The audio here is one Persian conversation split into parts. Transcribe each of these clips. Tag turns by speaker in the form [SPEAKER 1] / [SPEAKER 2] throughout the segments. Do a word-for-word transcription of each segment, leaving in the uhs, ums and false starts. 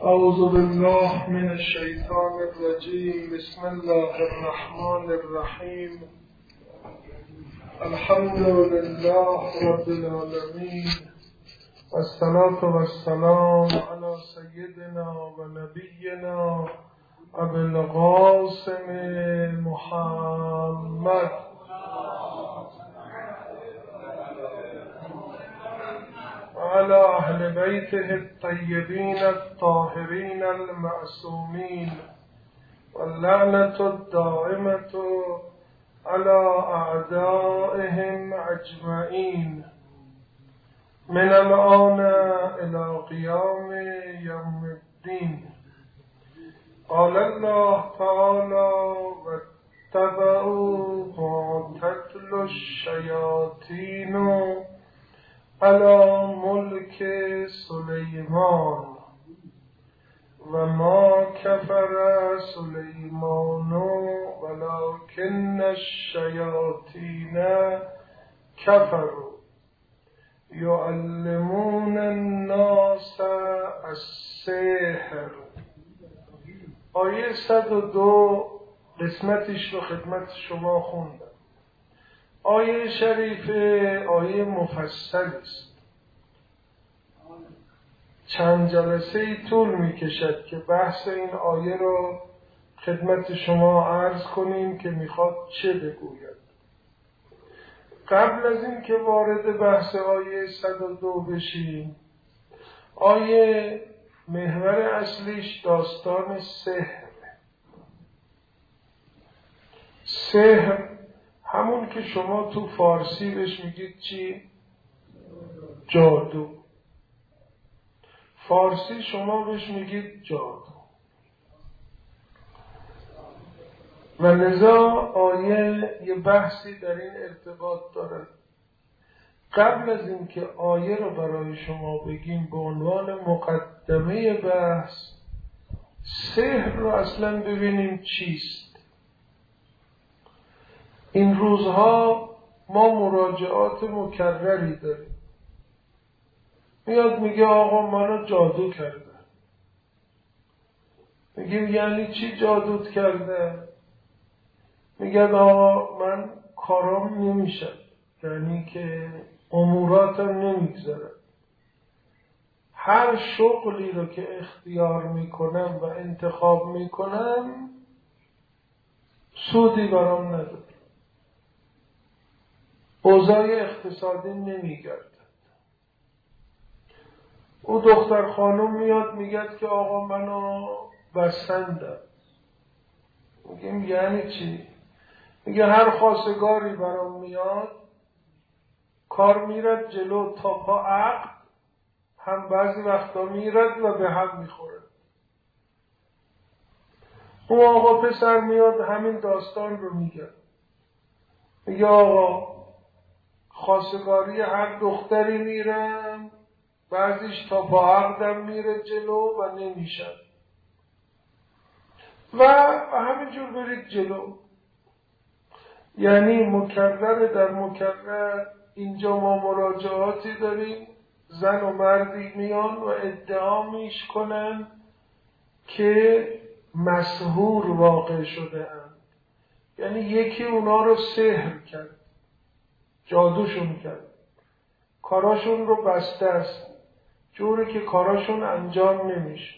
[SPEAKER 1] أعوذ بالله من الشيطان الرجيم. بسم الله الرحمن الرحيم. الحمد لله رب العالمين، والصلاة والسلام على سيدنا ونبينا أبي القاسم محمد وعلى أهل بيته الطيبين الطاهرين المعصومين، واللعنة الدائمة على أعدائهم أجمعين من الآن إلى قيام يوم الدين. قال الله تعالى: واتبعوا ما تتلو الشياطين على ملك سليمان وما كفر سليمان ولكن الشياطين كفروا يعلمون الناس السحر. آیه صد و دو قسمتش رو خدمت شما خوندم. آیه شریفه آیه مفصل است، چند جلسه ای طول می کشد که بحث این آیه رو خدمت شما عرض کنیم که میخواد چه بگوید. قبل از این که وارد بحث آیه صد و دو بشیم، آیه محور اصلیش داستان سحر. سحر همون که شما تو فارسی بهش میگید چی؟ جادو. فارسی شما بهش میگید جادو. و لذا آیه یه بحثی در این ارتباط داره. قبل از این که آیه رو برای شما بگیم، به عنوان مقدمه بحث سحر رو اصلا ببینیم چیست. این روزها ما مراجعات مکرری داریم. میاد میگه آقا منو جادو کرده. میگیم یعنی چی جادوت کرده؟ میگه آقا من کارام نمیشه، یعنی که اموراتم نمیگذره. هر شغلی رو که اختیار میکنم و انتخاب میکنم سودی برام نداره. اوضاع اقتصادی نمیگردد. او دختر خانم میاد میگه که آقا منو بسندم. میگیم یعنی چی؟ میگه هر خواستگاری برام میاد، کار میرد جلو تا پا عقد، هم بعضی وقتا میرد و به هم میخوره. اون آقا پسر میاد همین داستان رو میگه. میگه آقا خواستگاری هر دختری میرم، بعضیش تا پا عقدم میره جلو و نمیشن و همینجور برید جلو. یعنی مکرر در مکرر اینجا ما مراجعاتی داریم، زن و مردی میان و ادعا میش کنن که مسحور واقع شده اند. یعنی یکی اونا رو سحر کرد، جادوشون کرد، کاراشون رو بسته است، جوری که کاراشون انجام نمیشه.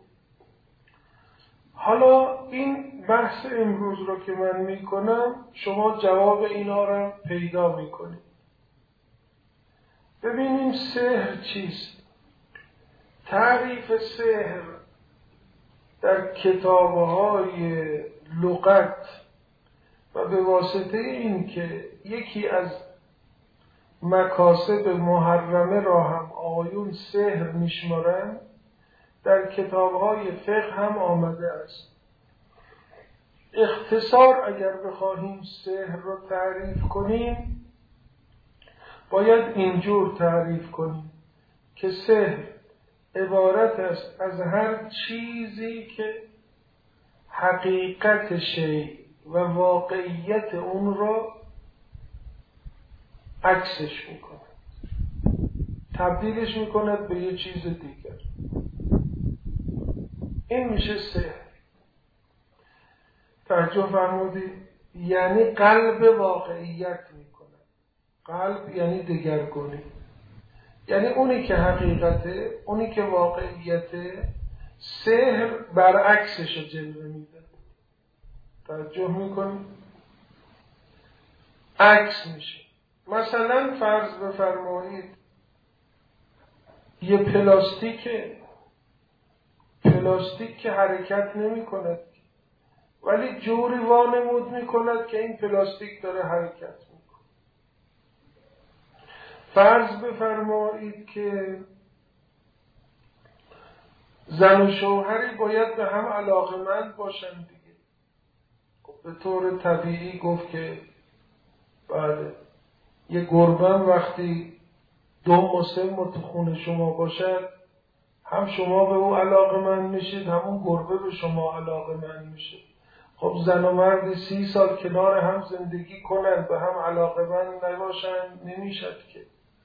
[SPEAKER 1] حالا این بحث امروز رو که من میکنم شما جواب اینا رو پیدا میکنید. ببینیم سحر چیست. تعریف سحر در کتاب‌های لغت و به واسطه این که یکی از مکاسب محرمه را هم آیون سحر میشمارند، در کتاب‌های فقه هم آمده است. اختصار اگر بخواهیم سحر را تعریف کنیم، باید اینجور تعریف کنیم که سحر عبارت است از هر چیزی که حقیقت شیء و واقعیت اون را عکسش میکنه، تبدیلش میکند به یه چیز دیگر. این میشه سحر. توجه فرمودید؟ یعنی قلب واقعیت میکنه. قلب یعنی دگرگونی، یعنی اونی که حقیقته، اونی که واقعیته، سحر برعکسش رو جلوه میده. توجه میکنید؟ عکس میشه. مثلا فرض بفرمایید یه پلاستیک پلاستیک که حرکت نمی کند ولی جوری وانمود می کند که این پلاستیک داره حرکت می کند. فرض بفرمایید که زن و شوهری باید به هم علاقمند باشن دیگه. به طور طبیعی گفت که بله، یه گربه وقتی دو مسلم تو خونه شما باشد، هم شما به او علاقمند میشید، همون گربه به شما علاقمند میشه. خب زن و مرد سی سال کنار هم زندگی کنن به هم علاقمند نباشن، نمیشد که.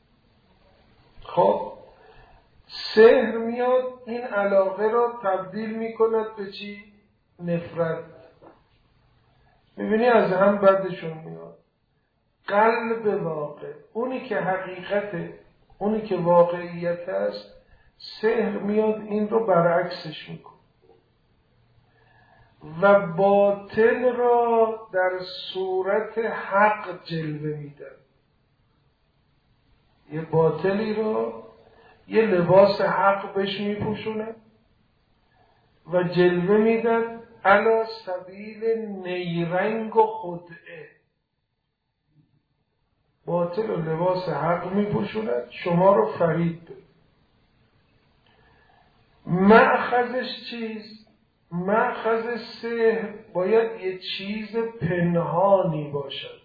[SPEAKER 1] خب سحر میاد این علاقه را تبدیل میکند به چی؟ نفرت. میبینی از هم بدشون میاد. قلب واقع، اونی که حقیقته، اونی که واقعیت است، سحر میاد این رو برعکسش میکنه و باطل را در صورت حق جلوه میده. یه باطلی رو یه لباس حق بهش میپوشونه و جلوه میدن علی سبیل نیرنگ و خدعه. باطل و لباس حق میپوشونه شما رو فریب بده. مأخذش چیست؟ مأخذ سحر باید یه چیز پنهانی باشد،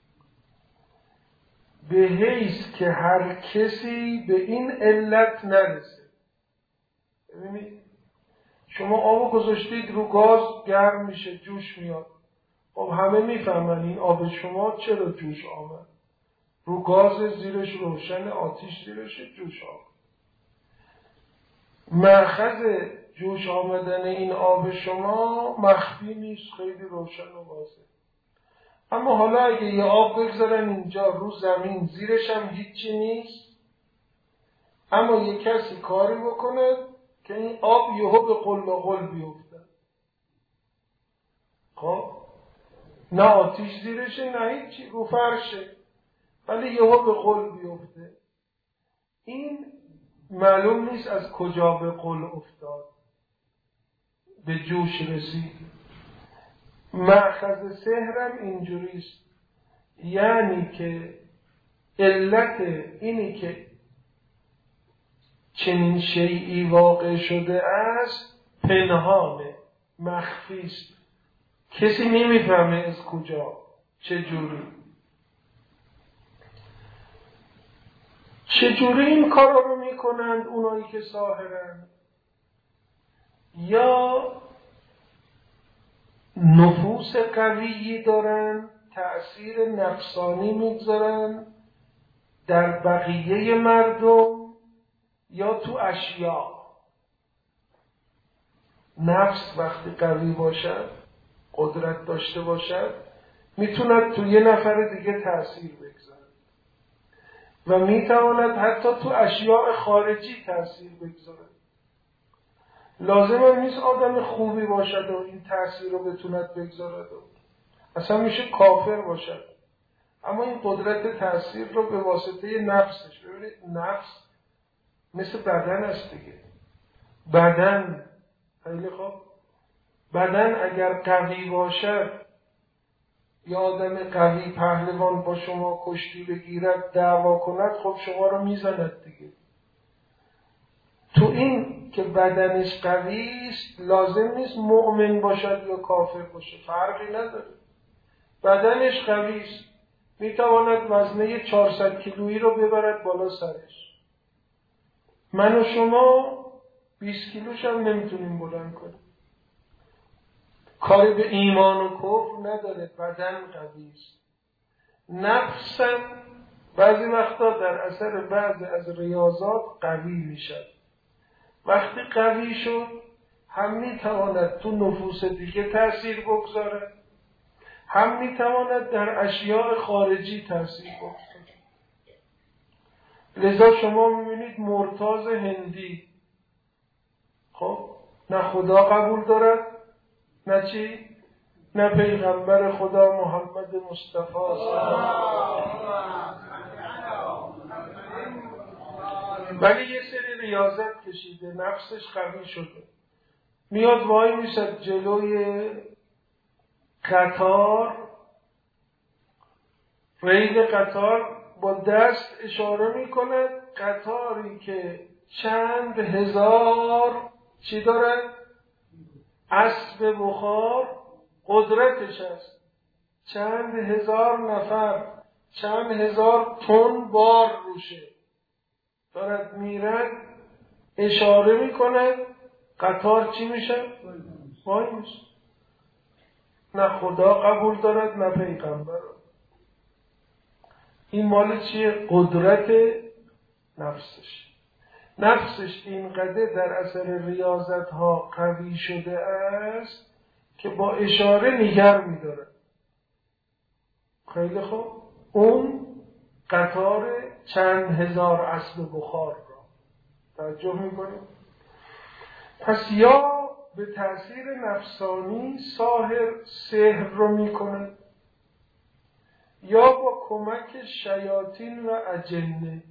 [SPEAKER 1] به حیث که هر کسی به این علت نرسه. ببینید شما آب گذاشتید رو گاز، گرم میشه، جوش میاد. خب همه میفهمن این آب شما چرا جوش آمد. رو گاز زیرش روشن، آتیش زیرش، جوش آمد. مأخذ جوش آمدن این آب شما مخفی نیست، خیلی روشن و واضح. اما حالا اگه یه آب بگذارن اینجا رو زمین، زیرش هم هیچی نیست، اما یه کسی کاری بکنه که این آب یهو به قل و قل بیفته. خب نه آتیش زیرشه نه هیچی، رو فرشه، ولی یهو به قل بیفته. این معلوم نیست از کجا به قل افتاد، به جوش رسید. مأخذ سحرم اینجوریست، یعنی که علت اینی که چنین شیئی واقع شده است پنهانه، مخفیست، کسی نمیفهمه از کجا، چجوری. چجوری این کارا رو میکنند اونایی که ساحرند؟ یا نفوس قویی دارن، تأثیر نفسانی میگذارن در بقیه مردم، یا تو اشیاء. نفس وقتی قوی باشد، قدرت داشته باشد، میتوند تو یه نفر دیگه تأثیر بگذارد و میتواند حتی تو اشیاء خارجی تأثیر بگذارد. لازم هم نیست آدم خوبی باشد و این تأثیر رو بتوند بگذارد، اصلا میشه کافر باشد، اما این قدرت تأثیر رو به واسطه نفسش. ببینید نفس مثل بدن است دیگه. بدن خیلی خوب، بدن اگر قوی باشد، یا آدم قوی پهلوان با شما کشتی بگیرد، دعوا کند، خب شما رو میزند دیگه. تو این که بدنش قوی است لازم نیست مؤمن باشد یا کافر باشه، فرقی نداره. بدنش قوی است، میتواند وزنه چهارصد کیلویی رو ببرد بالا سرش. من و شما بیست کیلوش هم نمیتونیم بلند کنیم. کاری به ایمان و کفر نداره، بدن قوی است. نفسم بعضی وقتا در اثر بعضی از ریاضات قوی میشد. وقتی قوی شد هم میتواند تو نفوس دیگه تأثیر بگذارد، هم میتواند در اشیاء خارجی تأثیر بگذارد. لذا شما میبینید مرتاض هندی، خب نه خدا قبول دارد نه چی؟ نه پیغمبر خدا محمد مصطفی ولی یه سری ریاضت کشیده، نفسش قوی شده، میاد وای میشد جلوی قطار، ریل قطار، با دست اشاره میکنه، قطاری که چند هزار چی داره؟ اسب بخار قدرتش است، چند هزار نفر، چند هزار تن بار روشه، دارد میرد، اشاره میکنه، قطار چی میشه؟ وای میشه. نه خدا قبول دارد نه پیغمبر. این مال چیه؟ قدرت نفسش. نفسش اینقدر در اثر ریاضت ها قوی شده است که با اشاره نگر میداره. خیلی خوب، اون قطار چند هزار اسب بخار را توجه میکنیم. پس یا به تأثیر نفسانی ساحر سحر رو میکنه، یا با کمک شیاطین و اجنه.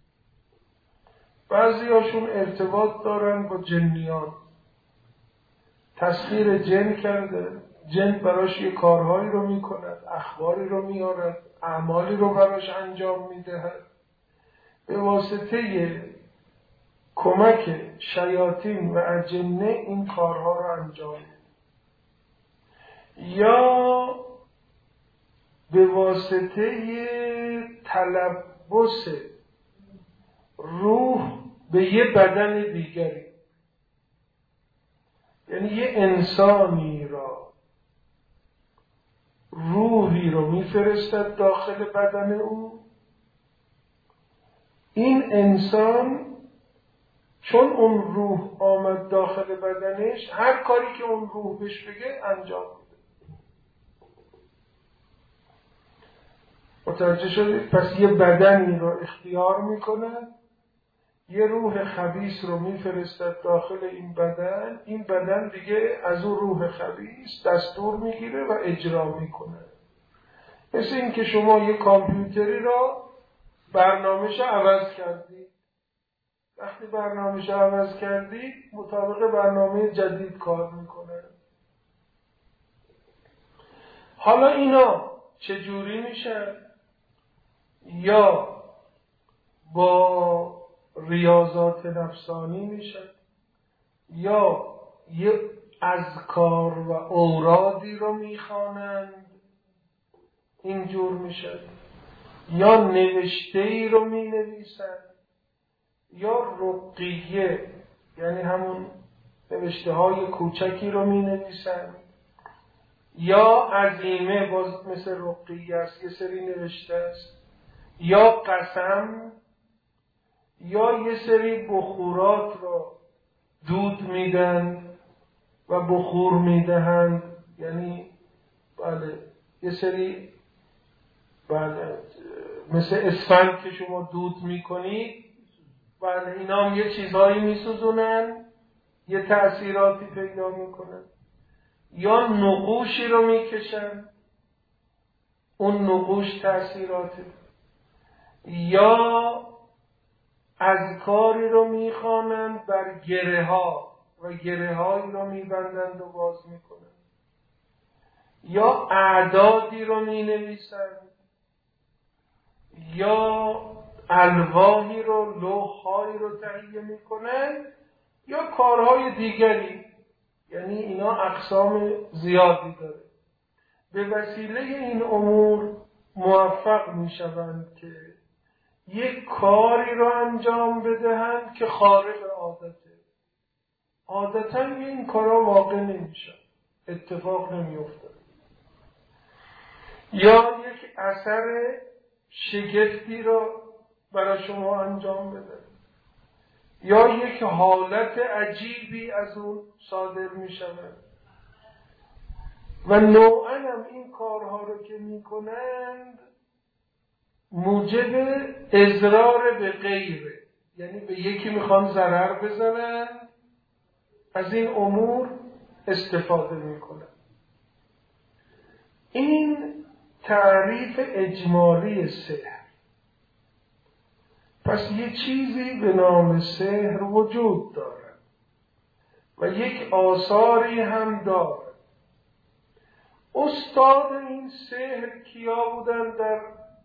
[SPEAKER 1] بعضی هاشون ارتباط دارن با جنیان، تسخیر جن کرده، جن براش یه کارهایی رو میکند، اخباری رو میارد، اعمالی رو براش انجام میدهد، به واسطه کمک شیاطین و اجنه این کارها رو انجام میده. یا به واسطه تلبس روح به یه بدن دیگری، یعنی یه انسانی را روحی رو میفرستد داخل بدن او، این انسان چون اون روح آمد داخل بدنش هر کاری که اون روح بهش بگه انجام میده. متوجه شدید؟ پس یه بدنی رو اختیار میکنه، یه روح خبیث رو میفرستد داخل این بدن، این بدن دیگه از اون روح خبیث دستور میگیره و اجرا میکنه. مثل این که شما یه کامپیوتری رو برنامه‌شو عوض کردید، وقتی برنامه‌شو عوض کردید مطابق برنامه جدید کار میکنه. حالا اینا چجوری میشه؟ یا با ریاضات نفسانی میشه، یا یه اذکار و اورادی رو میخوانند اینجور میشه، یا نوشته‌ای رو مینویسند، یا رقیه یعنی همون نوشته های کوچکی رو مینویسند، یا عزیمه باز مثل رقیه است یه سری نوشته است، یا قسم، یا یه سری بخورات رو دود میدن و بخور میدهند، یعنی بله یه سری بله مثل اسفند که شما دود میکنید، بله اینا هم یه چیزهایی میسوزونن، یه تأثیراتی پیدا میکنن. یا نقوشی رو میکشن، اون نقوش تأثیراتی، یا اذکاری رو میخوانند بر گره ها و گره هایی رو میبندند و باز میکنند، یا اعدادی رو مینویسند، یا الواحی رو لوح‌هایی رو تهیه میکنند، یا کارهای دیگری. یعنی اینا اقسام زیادی داره. به وسیله این امور موفق میشوند که یک کاری رو انجام بدهند که خارق عادته. عادتا این کارا واقع نمیشه، اتفاق نمیفته. یا یک اثر شگفتی رو برای شما انجام بده، یا یک حالت عجیبی از اون صادر می شود و نوعاً هم این کارها رو که می کنند موجب اضرار به غیره، یعنی به یکی میخوان ضرر بزنن، از این امور استفاده میکنن. این تعریف اجمالی سحر. پس یه چیزی به نام سحر وجود دارد و یک آثاری هم دارد. استاد این سحر کیا بودن در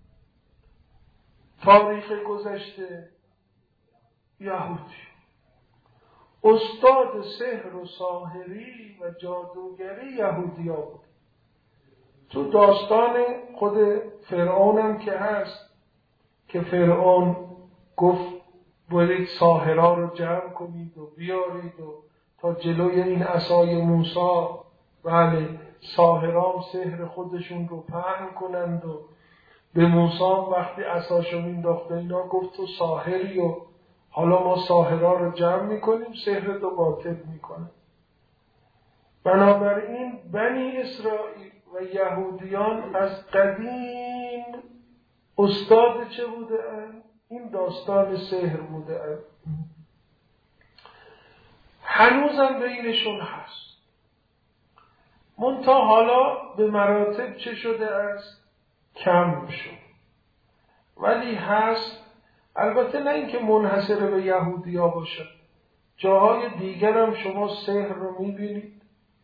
[SPEAKER 1] تاریخ گذشته؟ یهودی. استاد سحر و ساحری و جادوگری یهودی ها بود. تو داستان خود فرعون هم که هست که فرعون گفت برید ساحرها رو جمع کنید و بیارید و تا جلوی این عصای موسی، بله، ساحرام سحر خودشون رو پهن کنند و به موسی وقتی عصاشو مینداخت اینا گفت تو ساحری و حالا ما ساحرها رو جمع میکنیم سحر رو باطل میکنیم. بنابراین بنی اسرائیل و یهودیان از قدیم استاد چه بوده اند؟ این داستان سحر بوده اند. هنوزم بینشون هست، منتها حالا به مراتب چه شده است؟ کم شد، ولی هست. البته نه اینکه منحصر به یهودی ها باشد، جاهای دیگر هم شما سحر رو میبینید.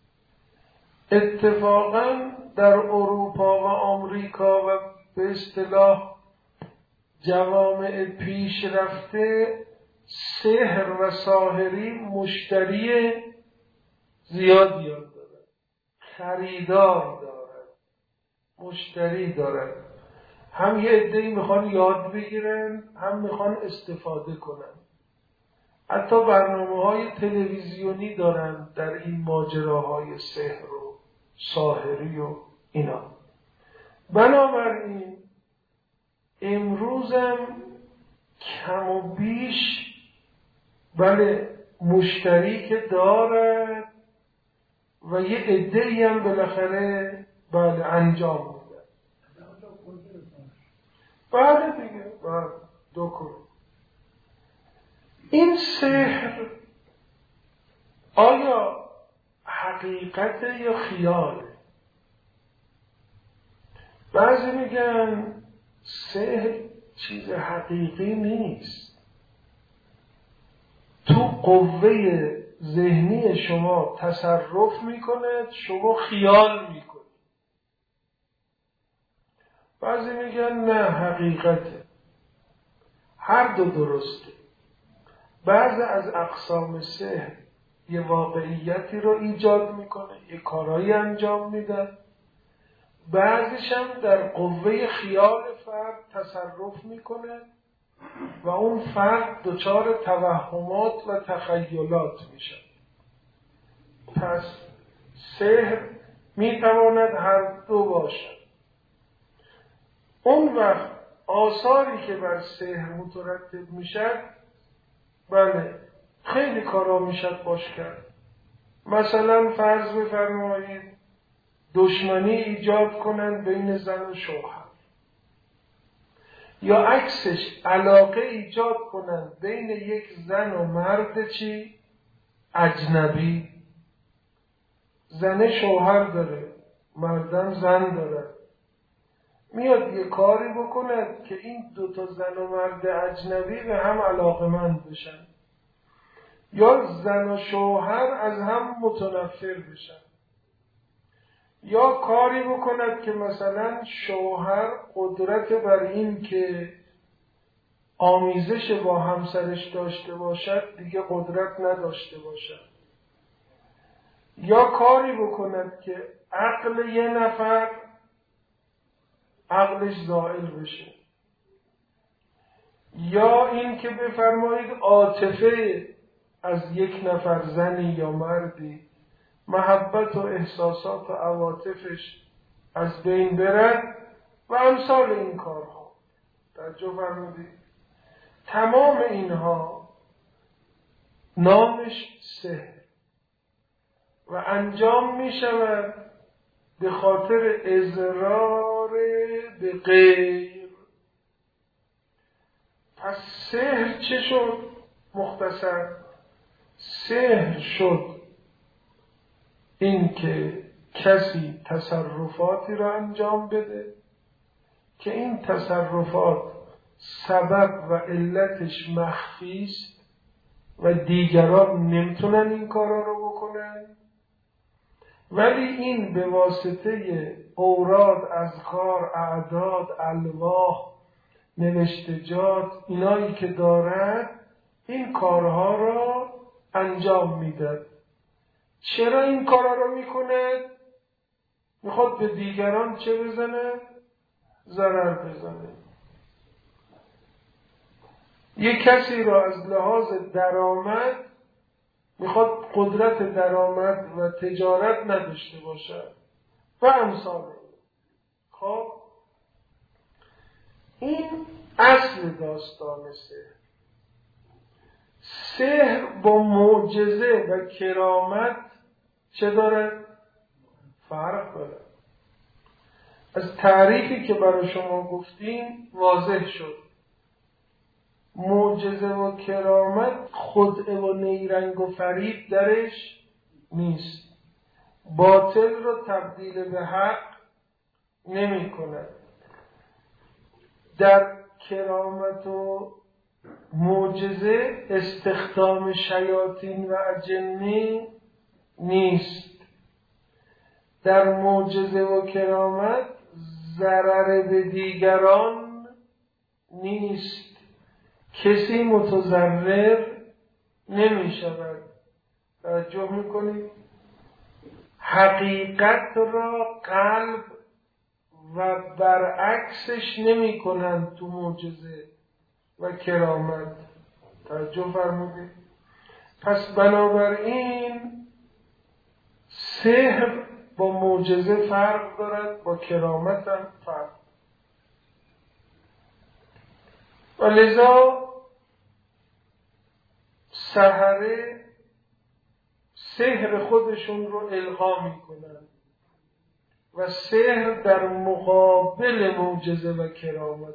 [SPEAKER 1] اتفاقا در اروپا و آمریکا و به اصطلاح جوامع پیشرفته سحر و ساحری مشتری زیادی دارد، خریدار دارد، مشتری دارد. هم یه عده‌ای میخوان یاد بگیرن، هم میخوان استفاده کنن. حتی برنامه‌های تلویزیونی دارن در این ماجراهای سحر و ساحری و اینا. بنابراین امروزم کم و بیش بله مشتری که دارد و یه عده‌ای هم بالاخره بله انجام میده. بله دیگه، بله دو کن. این سحر آیا حقیقت یا خیاله؟ بعضی میگن سحر چیز حقیقی نیست، تو قوه ذهنی شما تصرف میکنه، شما خیال میکنه. بعضی میگن نه حقیقته. هر دو درسته. بعضی از اقسام سحر یه واقعیتی رو ایجاد میکنه، یه کارایی انجام میدن. بعضیش هم در قوه خیال فرد تصرف میکنه و اون فرد دچار توهمات و تخیلات میشه. پس سحر میتواند هر دو باشد. اون وقت آثاری که بر سحر مترتب میشد، بله خیلی کارا میشد باش کرد. مثلا فرض بفرمایید دشمنی ایجاد کنند بین زن و شوهر، یا عکسش علاقه ایجاد کنند بین یک زن و مرد چی؟ اجنبی. زن شوهر داره، مردم زن داره، میاد یه کاری بکند که این دوتا زن و مرد اجنبی به هم علاقه‌مند بشن، یا زن و شوهر از هم متنفر بشن، یا کاری بکند که مثلا شوهر قدرت بر این که آمیزش با همسرش داشته باشد دیگه قدرت نداشته باشد، یا کاری بکند که عقل یه نفر عقلش زائل بشه، یا این که بفرمایید عاطفه از یک نفر زنی یا مردی، محبت و احساسات و عواطفش از بین برد و امثال این کارها. توجه فرمودید؟ تمام اینها نامش سحر و انجام می شود به خاطر اضرار به غیر. پس سحر چه شد؟ مختصر سحر شد این که کسی تصرفاتی را انجام بده که این تصرفات سبب و علتش مخفی است و دیگران نمیتونن این کارا رو بکنن، ولی این به واسطه اوراد، اذکار، اعداد، الواح، نوشتجات، اینایی که دارد این کارها را انجام میدهد. چرا این کارا را میکنه؟ میخواد به دیگران چه بزنه؟ ضرر بزنه. یک کسی را از لحاظ درآمد میخواد قدرت درآمد و تجارت نداشته باشد و امثال. خب این اصل داستان سحر. سحر با معجزه و کرامت چه داره؟ فرق داره. از تعریفی که برای شما گفتیم واضح شد. معجزه و کرامت خدعه و نیرنگ و فریب درش نیست. باطل رو تبدیل به حق نمی کند. در کرامت و معجزه استخدام شیاطین و اجنه نیست. در معجزه و کرامت ضرر به دیگران نیست. کسی متضرر نمی شود. توجه میکنید؟ حقیقت را قلب و برعکسش نمی کنند تو معجزه و کرامت. توجه فرمودید؟ پس بنابراین سحر با معجزه فرق دارد، با کرامت هم فرق. و لذا سحره سحر خودشون رو القا می کنند و سحر در مقابل معجزه و کرامت.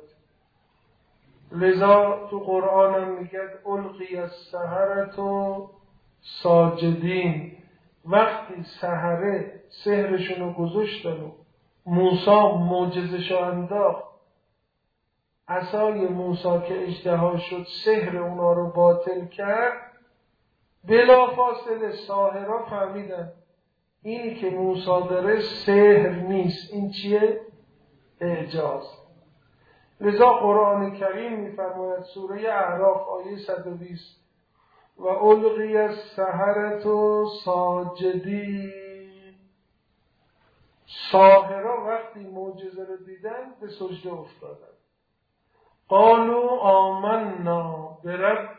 [SPEAKER 1] لذا تو قرآن هم میگه القی السحرة ساجدین. وقتی سحره سحرشون رو گذاشتن و موسی معجزه‌شو انداخت، عصای موسی که اژدها شد سحر اونا رو باطل کرد، بلافاصله ساحرها فهمیدن اینی که موسی داره سحر نیست، این چیه؟ اعجاز. لذا قرآن کریم میفرماید سوره اعراف آیه صد و بیست و القی السحرة ساجدین. ساحرها وقتی معجزه رو دیدن به سجده افتادن. قالوا آمنا برب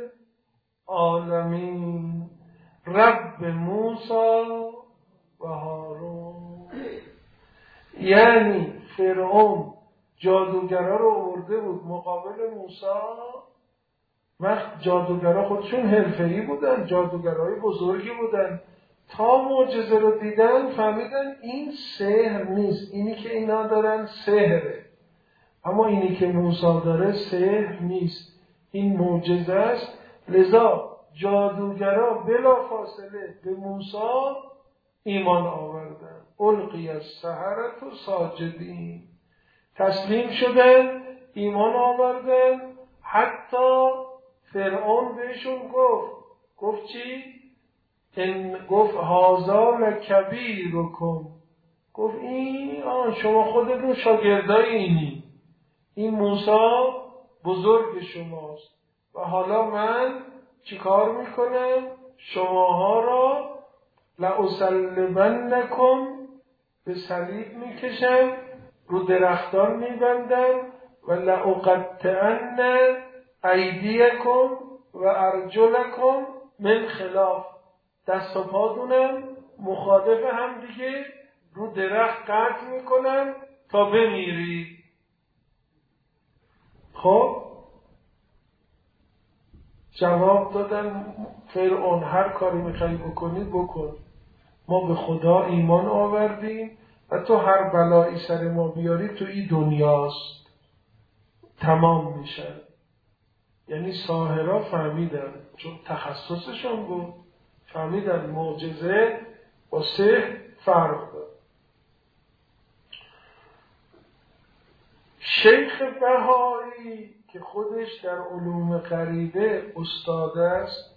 [SPEAKER 1] العالمین رب موسی و هارون. یعنی فرعون جادوگرا رو آورده بود مقابل موسی. وقت جادوگرا خودشون حرفه‌ای بودن، جادوگرای بزرگی بودن، تا معجزه رو دیدن فهمیدن این سحر نیست، اینی که اینا دارن سحره، اما اینی که موسی داره سحر نیست، این معجزه است. لذا جادوگرا بلا فاصله به موسی ایمان آوردن. القی السحرة ساجدین. تسلیم شدن، ایمان آوردن. حتی فرعون بهشون گفت گفت چی؟ این گفت هذا لکبیرکم. گفت این آن شما خودتون شاگردای اینی، این موسی بزرگ شماست و حالا من چیکار میکنم؟ شماها را لأصلبنکم، به صلیب میکشم، رو درختان میبندم و لأقطعن ایدیکم و ارجلکم من خلاف، دست و پاتونم مخالف هم دیگه رو درخت قطع میکنم تا بمیرید. خب جواب دادن فرعون هر کاری میخوای بکنی بکن، ما به خدا ایمان آوردیم و تو هر بلایی سر ما بیاری تو این دنیاست، تمام میشه. یعنی ساحرها فهمیدن، چون تخصصشون بود، فهمیدن معجزه با سحر فرق داره. شیخ بهایی که خودش در علوم غریبه استاد است،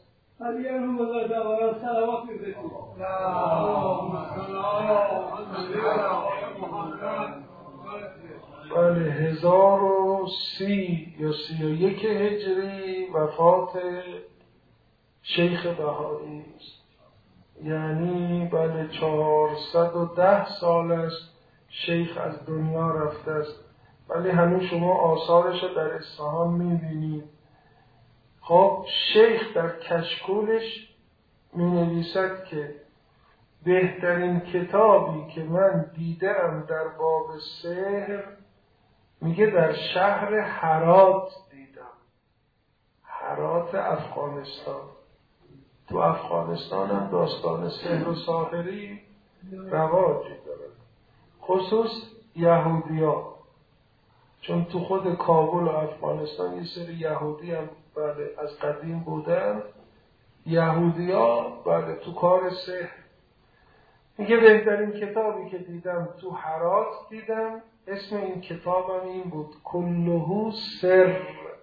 [SPEAKER 1] بله هزار و سی یا سی و یک هجری وفات شیخ بهایی است، یعنی بله چهارصد و ده سال است شیخ از دنیا رفته است، ولی هنوز شما آثارش در اصفهان میبینید. خب شیخ در کشکولش می نویسد که بهترین کتابی که من دیدم در باب سحر، میگه در شهر هرات دیدم، هرات افغانستان. تو افغانستان هم داستان سحر و ساحری رواجی داره، خصوص یهودی‌ها، چون تو خود کابل و افغانستان یه سری یهودی هم بله از قدیم بودن، یهودی‌ها بله تو کار سحر. میگه بهترین کتابی که دیدم تو هرات دیدم، اسم این کتابم این بود، کلهو سر.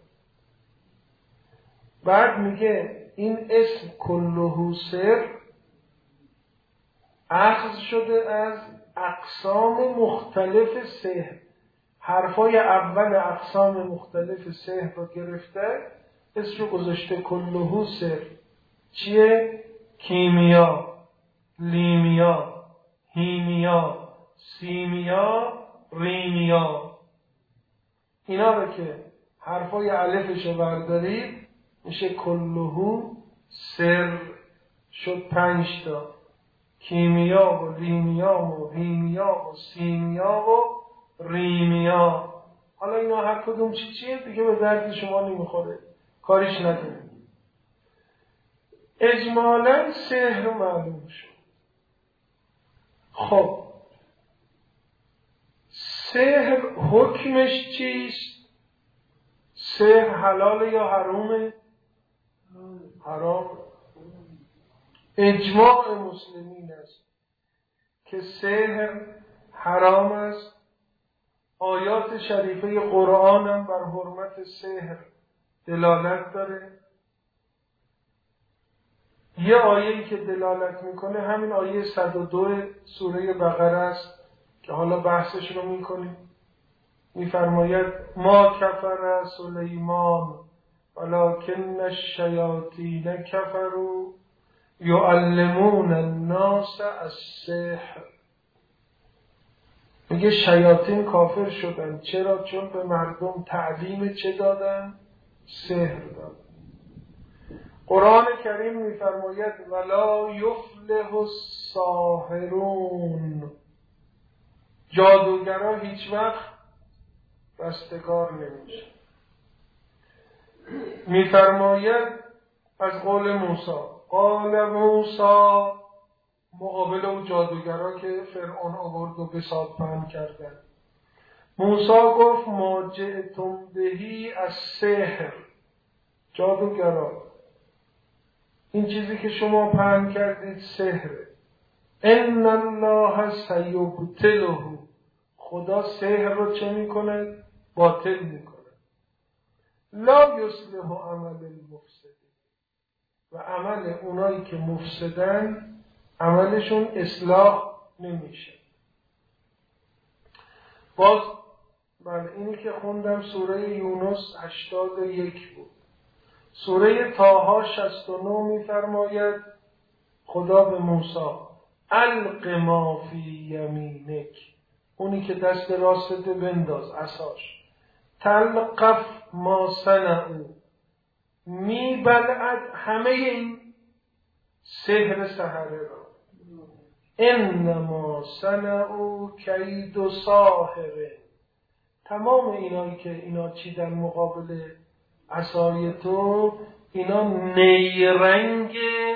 [SPEAKER 1] بعد میگه این اسم کلهو سر اخذ شده از اقسام مختلف سحر، حرفای اول اقسام مختلف سحر رو گرفته، اسم رو گذاشته کلهو سر. چیه؟ کیمیا، لیمیا، هیمیا، سیمیا، ریمیا. اینا رو که حرفای الفش رو بردارید میشه کلهو سر. شد پنج تا، کیمیا و لیمیا و هیمیا و سیمیا و ریمیا. حالا اینا هر کدوم چی چیه دیگه به درد شما نمیخوره، کاریش نداره. اجمالاً سحر معلوم شد. خب سحر حکمش چیست؟ سحر حلال یا حرامه؟ حرام. اجماع مسلمین است که سحر حرام است. آیات شریفه قرآن هم بر حرمت سحر دلالت داره. یه آیه‌ای که دلالت میکنه همین آیه صد و دو سوره بقره است که حالا بحثش رو میکنیم. میفرماید ما کفر سلیمان ولکن الشیاطین کفروا یعلمون الناس السحر. میگه شیاطین کافر شدن. چرا؟ چون به مردم تعلیم چه دادن؟ سحر دادن. قرآن کریم میفرماید ولا یفلح الساحرون، جادوگرها هیچ وقت رستگار نمیشه. میفرماید از قول موسی، قال موسی، مقابل اون جادوگرها که فرعون آورد و بساط پهن کردن، موسی گفت ما جئتم بهی از سحر، جادوگرها این چیزی که شما پهن کردید سحره. ان الله سیبطله، خدا سحر رو چه میکنه؟ باطل میکنه. لا یصلح عمل المفسدین، و عمل اونایی که مفسدن عملشون اصلاح نمیشه. باز بله اینی که خوندم سوره یونس هشتاد و یک بود. سوره طه شصت و نه میفرماید خدا به موسی الق ما فی یمینک، اونی که دست راستت بنداز عصاش، تلقف ما صنعوا، میبلعد همه این سحر سحره را. انما صنعوا کید ساحر، تمام اینایی که اینا چیدن مقابل عصای تو اینا نیرنگ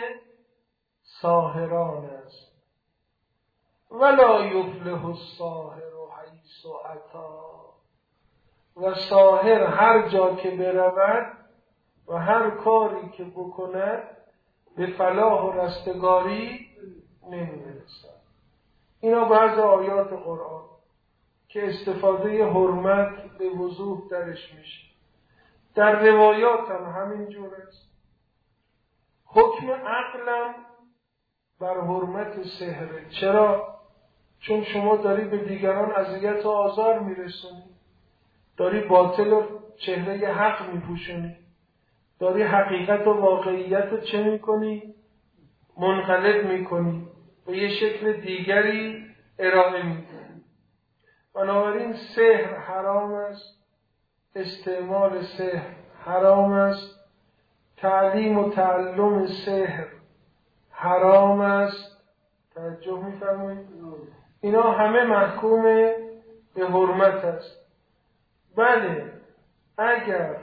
[SPEAKER 1] ساحران است. ولا یفلح الساحر حیث اتی. و ساحر هر جا که برود و هر کاری که بکند به فلاح و رستگاری نمی‌رسد. اینا بعض آیات قرآن که استفاده حرمت به وضوح درش میشه. در روایات هم همین جور است. حکم عقلم بر حرمت سحره. چرا؟ چون شما داری به دیگران اذیت و آزار میرسونی، داری باطل و چهره حق میپوشونی، داری حقیقت و واقعیت رو چه میکنی؟ منقلب میکنی، به یه شکل دیگری ارائه میکنی. بنابراین سحر حرام است، استعمال سحر حرام است، تعلیم و تعلم سحر حرام است. توجه میفرمایید؟ اینا همه محکوم به حرمت است. بله، اگر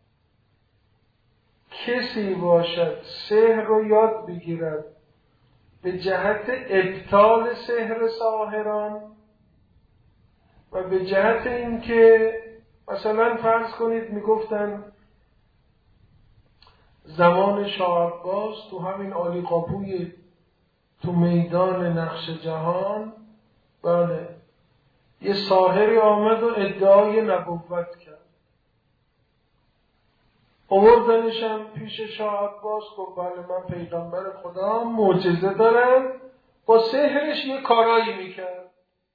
[SPEAKER 1] کسی باشد سحر رو یاد بگیرد به جهت ابطال سحر ساحران و به جهت اینکه مثلا فرض کنید میگفتن زمان شاه عباس تو همین عالی قاپوی تو میدان نقش جهان، بله، یه ساحری آمد و ادعای نبوت کرد. آوردنشم پیش شاه عباس، گفت بله من پیغمبر خدا، معجزه دارم. با سحرش یه کارایی میکرد.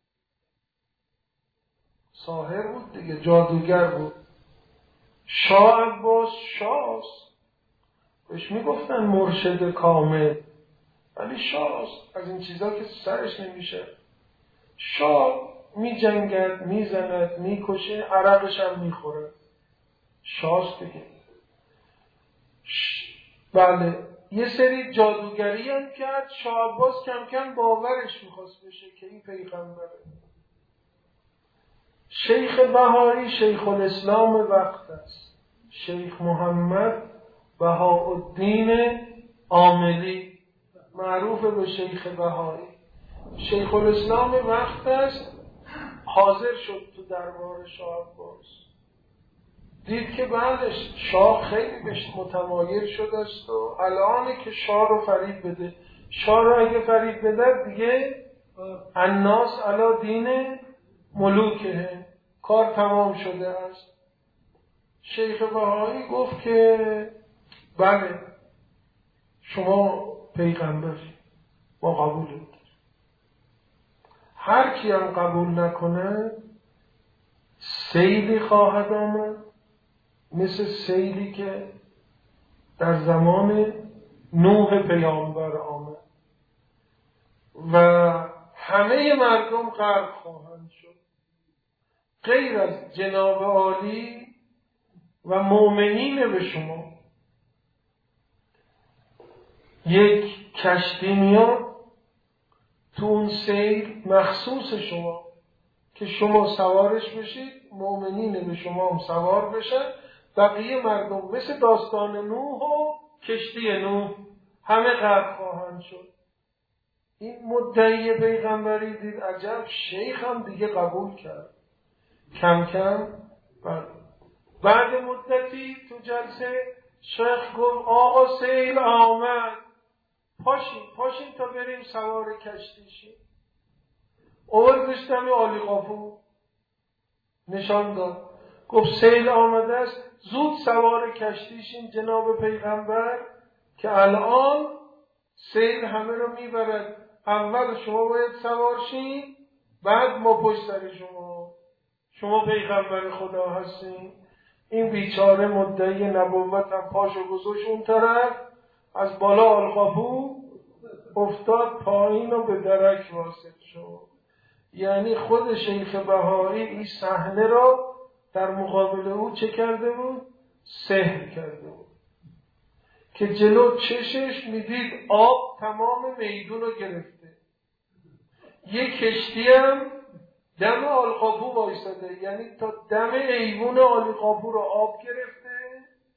[SPEAKER 1] ساحر بود دیگه، جادوگر بود. شاه عباس شاست، بهش میگفتن مرشد کامل، ولی شاست، از این چیزا که سرش نمیشه. شاه میجنگد، میزند، میکشه، عرقش هم میخوره. شاست دیگه. بله، یه سری جادوگری هم کرد. شاه عباس کم کم باورش میخواست بشه که این پیغمبره. شیخ بهایی شیخ الاسلام وقت است. شیخ محمد بهاءالدین عاملی معروف به شیخ بهایی. شیخ الاسلام وقت است. حاضر شد تو دربار شاه عباس، دید که بعدش شاه خیلی بهش متمایل شده است و الانه که شاه رو فریب بده. شاه رو اگه فریب بده دیگه الناس علی دین ملوکه، کار تمام شده است. شیخ بهایی گفت که بله شما پیغمبری، ما قبول می‌کنیم. هر کی هم قبول نکنه سیلی خواهد آمد، مثل سیلی که در زمان نوح پیامبر آمد و همه مردم غرق خواهند شد، غیر از جناب عالی و مؤمنین به شما. یک کشتی میاد تو اون سیل مخصوص شما که شما سوارش بشید، مؤمنین به شما هم سوار بشن، بقیه مردم مثل داستان نوح و کشتی نوح همه غرق خواهند شد. این مدعی پیغمبری دید عجب، شیخ هم دیگه قبول کرد. کم کم بعد, بعد مدتی تو جلسه شیخ گفت آقا سیل آمد، پاشین پاشین تا بریم سوار کشتی شیم. آوردش دم عالی قاپو نشان داد، گفت سیل آمده است، زود سوار کشتی شین جناب پیغمبر که الان سیل همه رو میبرد. اول شما باید سوار شین، بعد ما پشت سر شما. شما پیغمبر خدا هستین. این بیچاره مدعی نبوت هم پاشو گذاشت اون طرف، از بالا آلقاپو افتاد پایین و به درک واصل شد. یعنی خود شیخ بهایی این صحنه را در مقابل او چه کرده بود؟ سحر کرده بود که جلو چشش میدید آب تمام میدون رو گرفته. یک کشتی هم دم آلقاپو وایساده، یعنی تا دم ایوون آلقاپو رو آب گرفته.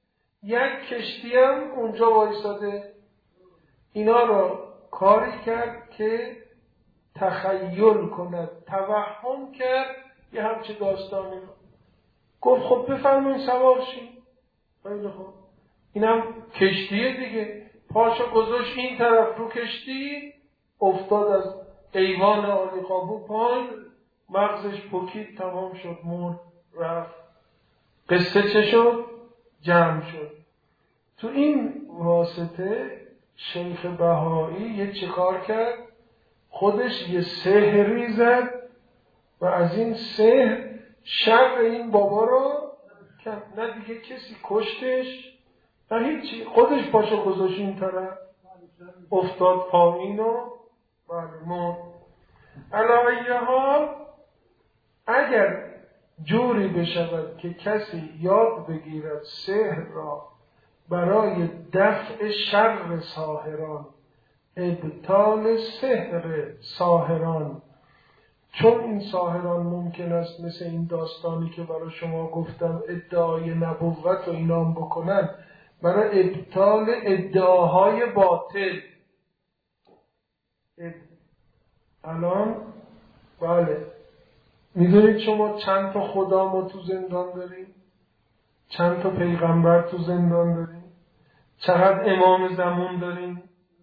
[SPEAKER 1] یک کشتی هم اونجا وایساده. اینا رو کاری کرد که تخیل کند، توهم کرد یه همچه داستانی رو. گفت خب بفرمایید سوار شیم. خیلی خوب، اینم کشتیه دیگه. پاشو گذاشت این طرف رو کشتی، افتاد از ایوان عالی قابو پایین، مغزش پکید، تمام شد، مرد، رفت. قصه چه شد؟ جمع شد. تو این واسطه شیخ بهایی یه چه کار کرد؟ خودش یه سحری زد و از این سحر شر این بابا رو کرد. نه دیگه کسی کشتش، نه هیچی، خودش پاشو گذاشت این طرف، افتاد پایین و مرد. علی حال اگر جوری بشود که کسی یاد بگیرد سحر را برای دفع شر ساحران، ابطال سحر ساحران، چون این ساحران ممکن است مثل این داستانی که برای شما گفتم ادعای نبوت و اینام بکنن، برای ابطال ادعاهای باطل. الان بله میدونید شما چند تا خدا ما تو زندان داریم؟ چند تا پیغمبر تو زندان داریم؟ چقدر امام زمان داریم؟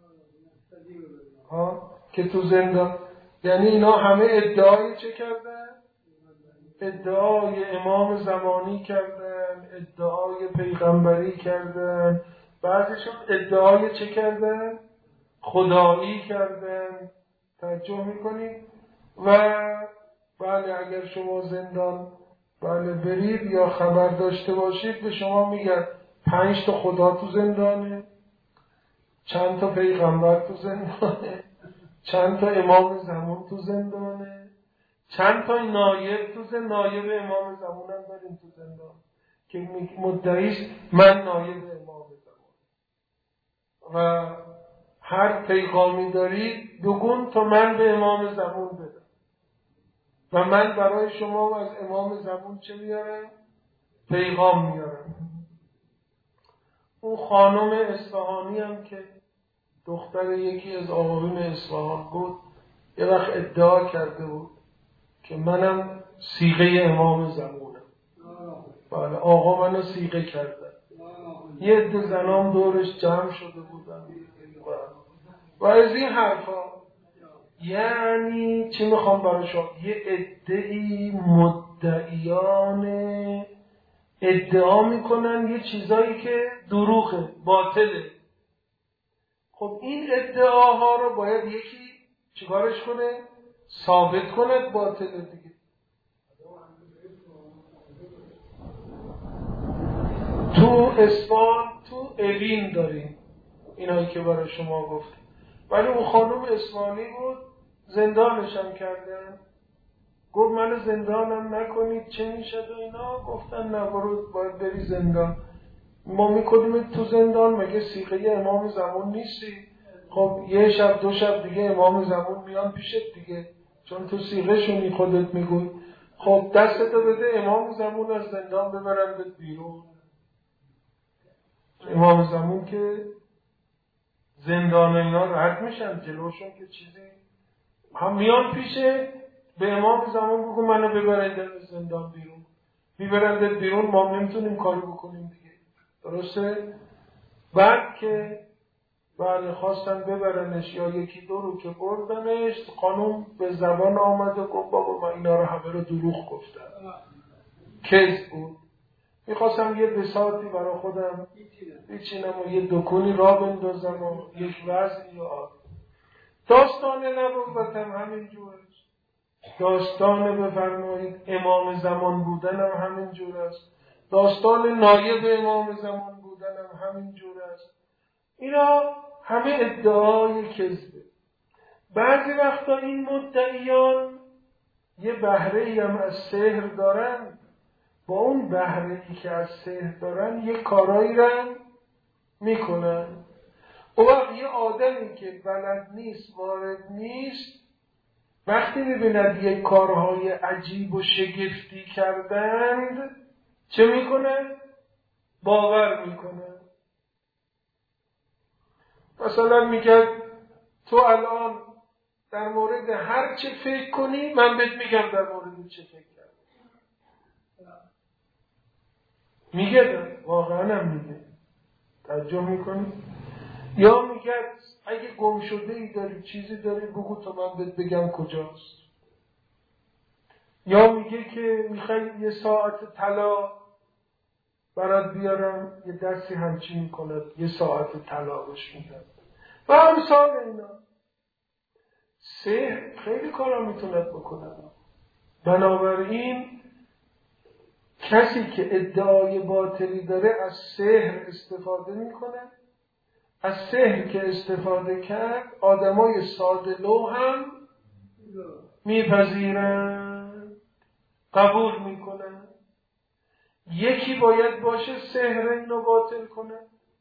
[SPEAKER 1] ها که تو زندان، یعنی اینا همه ادعای چه کردن؟ ادعای امام زمانی کردن، ادعای پیغمبری کردن، بعضیشون ادعای چه کردن؟ خدایی کردن. توجه میکنید؟ و بله اگر شما زندان بله برید یا خبر داشته باشید، به شما میگن پنج تا خدا تو زندانه، چند تا پیغمبر تو زندانه، چند تا امام زمان تو زندانه، چند تا نایب تو زندان، نایب امام زمان هم داریم تو زندان که مدعیست من نایب امام زمان. و هر پیغامی دارید بگون تا من به امام زمان بدم و من برای شما از امام زمان چه میارم؟ پیغام میارم. اون خانم اصفهانی هم که دختر یکی از آقایون اصفهان بود، یه وقت ادعا کرده بود که منم صیغه امام زمانم. بله آقا منو صیغه کردن. یه عده زنام دورش جمع شده بودن و از این حرفا. یعنی چی میخوام برای شما؟ یه عده‌ای مدعیان ادعا میکنن یه چیزایی که دروغه، باطله. خب این ادعاها رو باید یکی چیکارش کنه؟ ثابت کنه باطله دیگه. تو اصفهان تو اوین داریم اینایی که برای شما گفتم، ولی اون خانم اصفهانی بود زندانش هم کردن. گفت منو زندانم نکنید چه میشد و اینا. گفتن نه برو باید بری زندان. ما میکنیم تو زندان، مگه صیغه امام زمان نیستی؟ خب یه شب دو شب دیگه امام زمان میان پیشت دیگه، چون تو صیغه شونی خودت میگوی. خب دستتو بده امام زمان از زندان ببرند بیرون. امام زمان که زندان اینا رد میشن جلوشون که چیزی هم میان پیشه، به امام زمان بگو منو ببرید از زندان بیرون. میبرند بیرون، ما نمیتونیم کاری بکنیم دیگه. درسته؟ بعد که بله خواستن ببرنش یا یکی دو رو که بردنش، قانون به زبان آمد و گفت بابا من اینا رو همه رو دروغ گفتم، کذب بود. میخواستم یه بساطی برای خودم بچینم و یه دکونی را بندازم و یک وزنی و آب. داستان نبوت هم همین جور است. داستان بفرمایید امام زمان بودن هم همین جور است. داستان نایب امام زمان بودن هم همین جور است. اینا همه ادعای کذبه. بعضی وقتا این مدعیان یه بهره‌ای هم از سحر دارن، با اون بهره‌ای که از سحر دارن یه کارایی رو میکنن. او وقت یه آدمی که بلد نیست، وارد نیست، وقتی میبیند یک کارهای عجیب و شگفتی کردند چه میکنن؟ باور میکنن. مثلا میگه تو الان در مورد هر چه فکر کنی من بهت میگم در مورد چه فکر کردی. میگه واقعا هم میگه. توجه میکنی؟ یا میگه اگه گم شده ای داری چیزی داری بگو تا من بهت بگم کجاست. یا میگه که میخوای یه ساعت طلا برات بیارم، یه دستی همچی میکنه یه ساعت طلا بهش میدم و امثال اینا. سحر خیلی کارا میتونه بکنه. بنابراین کسی که ادعای باطلی داره از سحر استفاده میکنه. از سحر که استفاده کرد آدمای ساده لو هم میپذیرن، قبول میکنن. یکی باید باشه سحر اینو باطل کنه.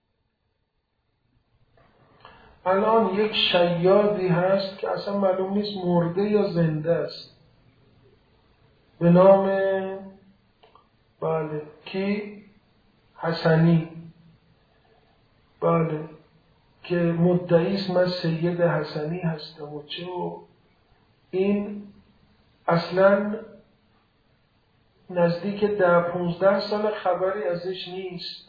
[SPEAKER 1] الان یک شیادی هست که اصلا معلوم نیست مرده یا زنده است، به نام بله کی؟ حسنی. بله که مدعیست من سید حسنی هستم و چه و این اصلا نزدیک ده پونزده سال خبری ازش نیست.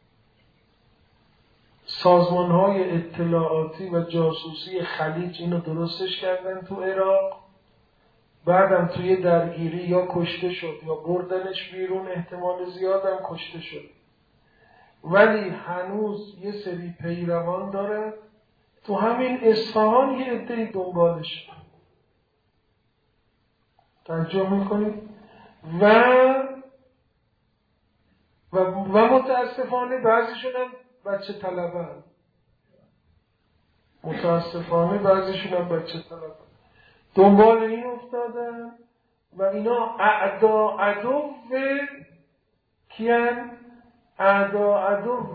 [SPEAKER 1] سازمان های اطلاعاتی و جاسوسی خلیج اینو درستش کردن تو عراق، بعدم توی درگیری یا کشته شد یا بردنش بیرون، احتمال زیادم کشته شد، ولی هنوز یه سری پیروان داره. تو همین اصفهان یه عده‌ای دنبالش. توجه میکنید؟ و و, و متاسفانه بعضیشون هم بچه طلبه هم. متاسفانه بعضیشون هم بچه طلبه دنبال این افتادن و اینا اعدا عدو کیان؟ اعدا عدو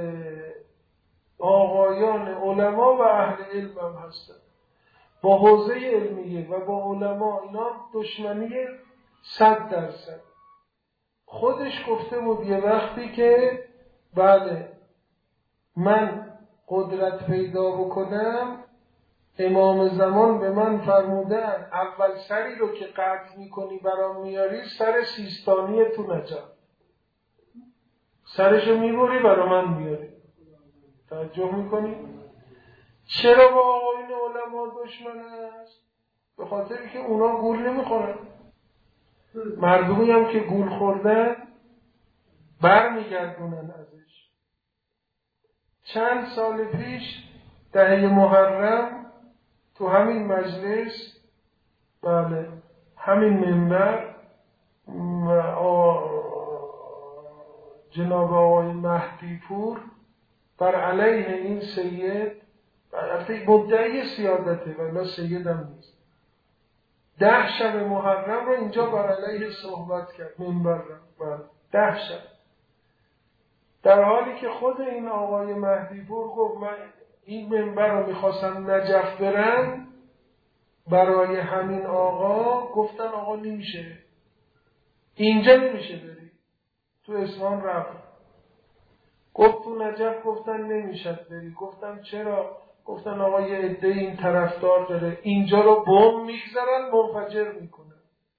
[SPEAKER 1] آقایان علما و اهل علم هم هستن. با حوزه علمیه و با علما اینا دشمنی صد درصد. خودش گفته بود یه وقتی که بله من قدرت پیدا بکنم، امام زمان به من فرمودن اول سری رو که قطع میکنی برام میاری سر سیستانی تو نجف، سرشو میبری برا من میاری. توجه میکنی؟ چرا با آقایون علما دشمن است؟ به خاطری که اونا گول نمیخورن. مردمی هم که گول خوردن بر میگردونن ازش. چند سال پیش دهه محرم تو همین مجلس بله همین منبر جناب آقای مهدی پور بر علیه این سید، البته مدعی سیادته ولی سید هم نیست، ده شب محرم رو اینجا بر علیه صحبت کرد منبر رو ده شب، در حالی که خود این آقای مهدی پور گفت من این منبر رو میخواستم نجف برم برای همین آقا، گفتن آقا نمیشه اینجا نمیشه بری، تو اصفهان رفت. گفت تو نجف، گفتن نمیشد بری. گفتم چرا؟ گفتن آقا یه عده این طرفدار داره اینجا رو بمب میگذارن منفجر میکنن،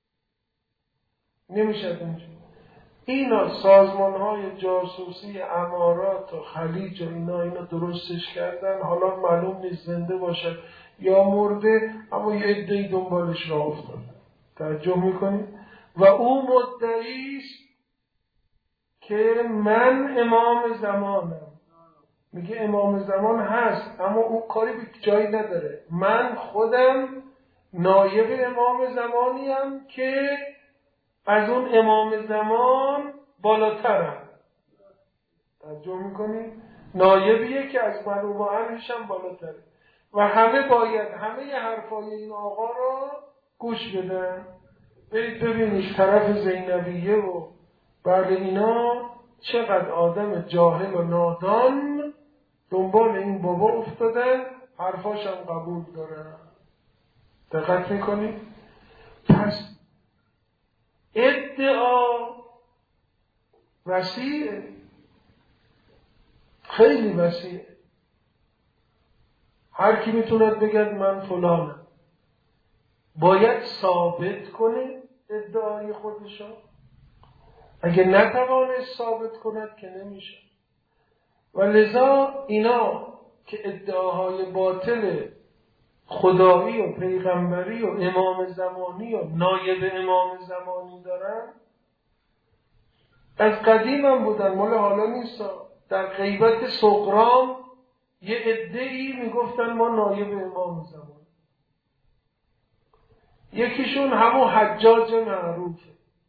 [SPEAKER 1] نمیشد اونجا. اینا سازمان های جاسوسی امارات و خلیج و اینا اینا درستش کردن. حالا معلوم نیست زنده باشد یا مرده، اما یه عده‌ای دنبالش راه افتادن. توجه میکنید؟ و او مدعیست که من امام زمانم. میگه امام زمان هست اما او کاری به جایی نداره. من خودم نایب امام زمانیم که از اون امام زمان بالاترم. توجه میکنید؟ نایبیه که از معلوم و عنهش هم بالاتره و همه باید همه ی حرفای این آقا رو گوش بدن. برید ببینید طرف زینبیه و بعد اینا چقدر آدم جاهل و نادان دنبال این بابا افتادن، حرفاش هم قبول دارن. دقت میکنید؟ پس ادعا وسیعه، خیلی وسیعه. هر کی میتونه بگه من فلانم. باید ثابت کنه ادعای خودشو. اگه نتوانست ثابت کند که نمیشه. و لذا اینا که ادعاهای باطل خدایی و پیغمبری و امام زمانی و نایب امام زمانی دارن، از قدیم هم بودن، مال حالا نیست. در غیبت سغرام یه عده‌ای میگفتن ما نایب امام زمانی. یکیشون همون حجاج معروفه.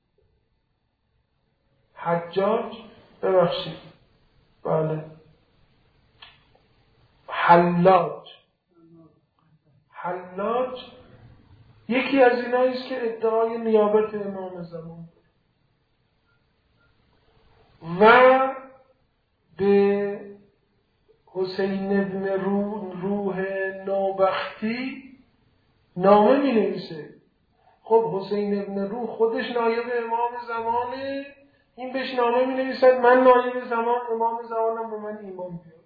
[SPEAKER 1] حجاج ببخشید بله حلاج حلاج یکی از ایناییست که ادعای نیابت امام زمان و به حسین ابن روح نوبختی نامه می نویسه. خب حسین ابن روح خودش نایب امام زمانه، این بهش نامه می نویسد من نایب زمان امام زمانم، به من ایمان بیار.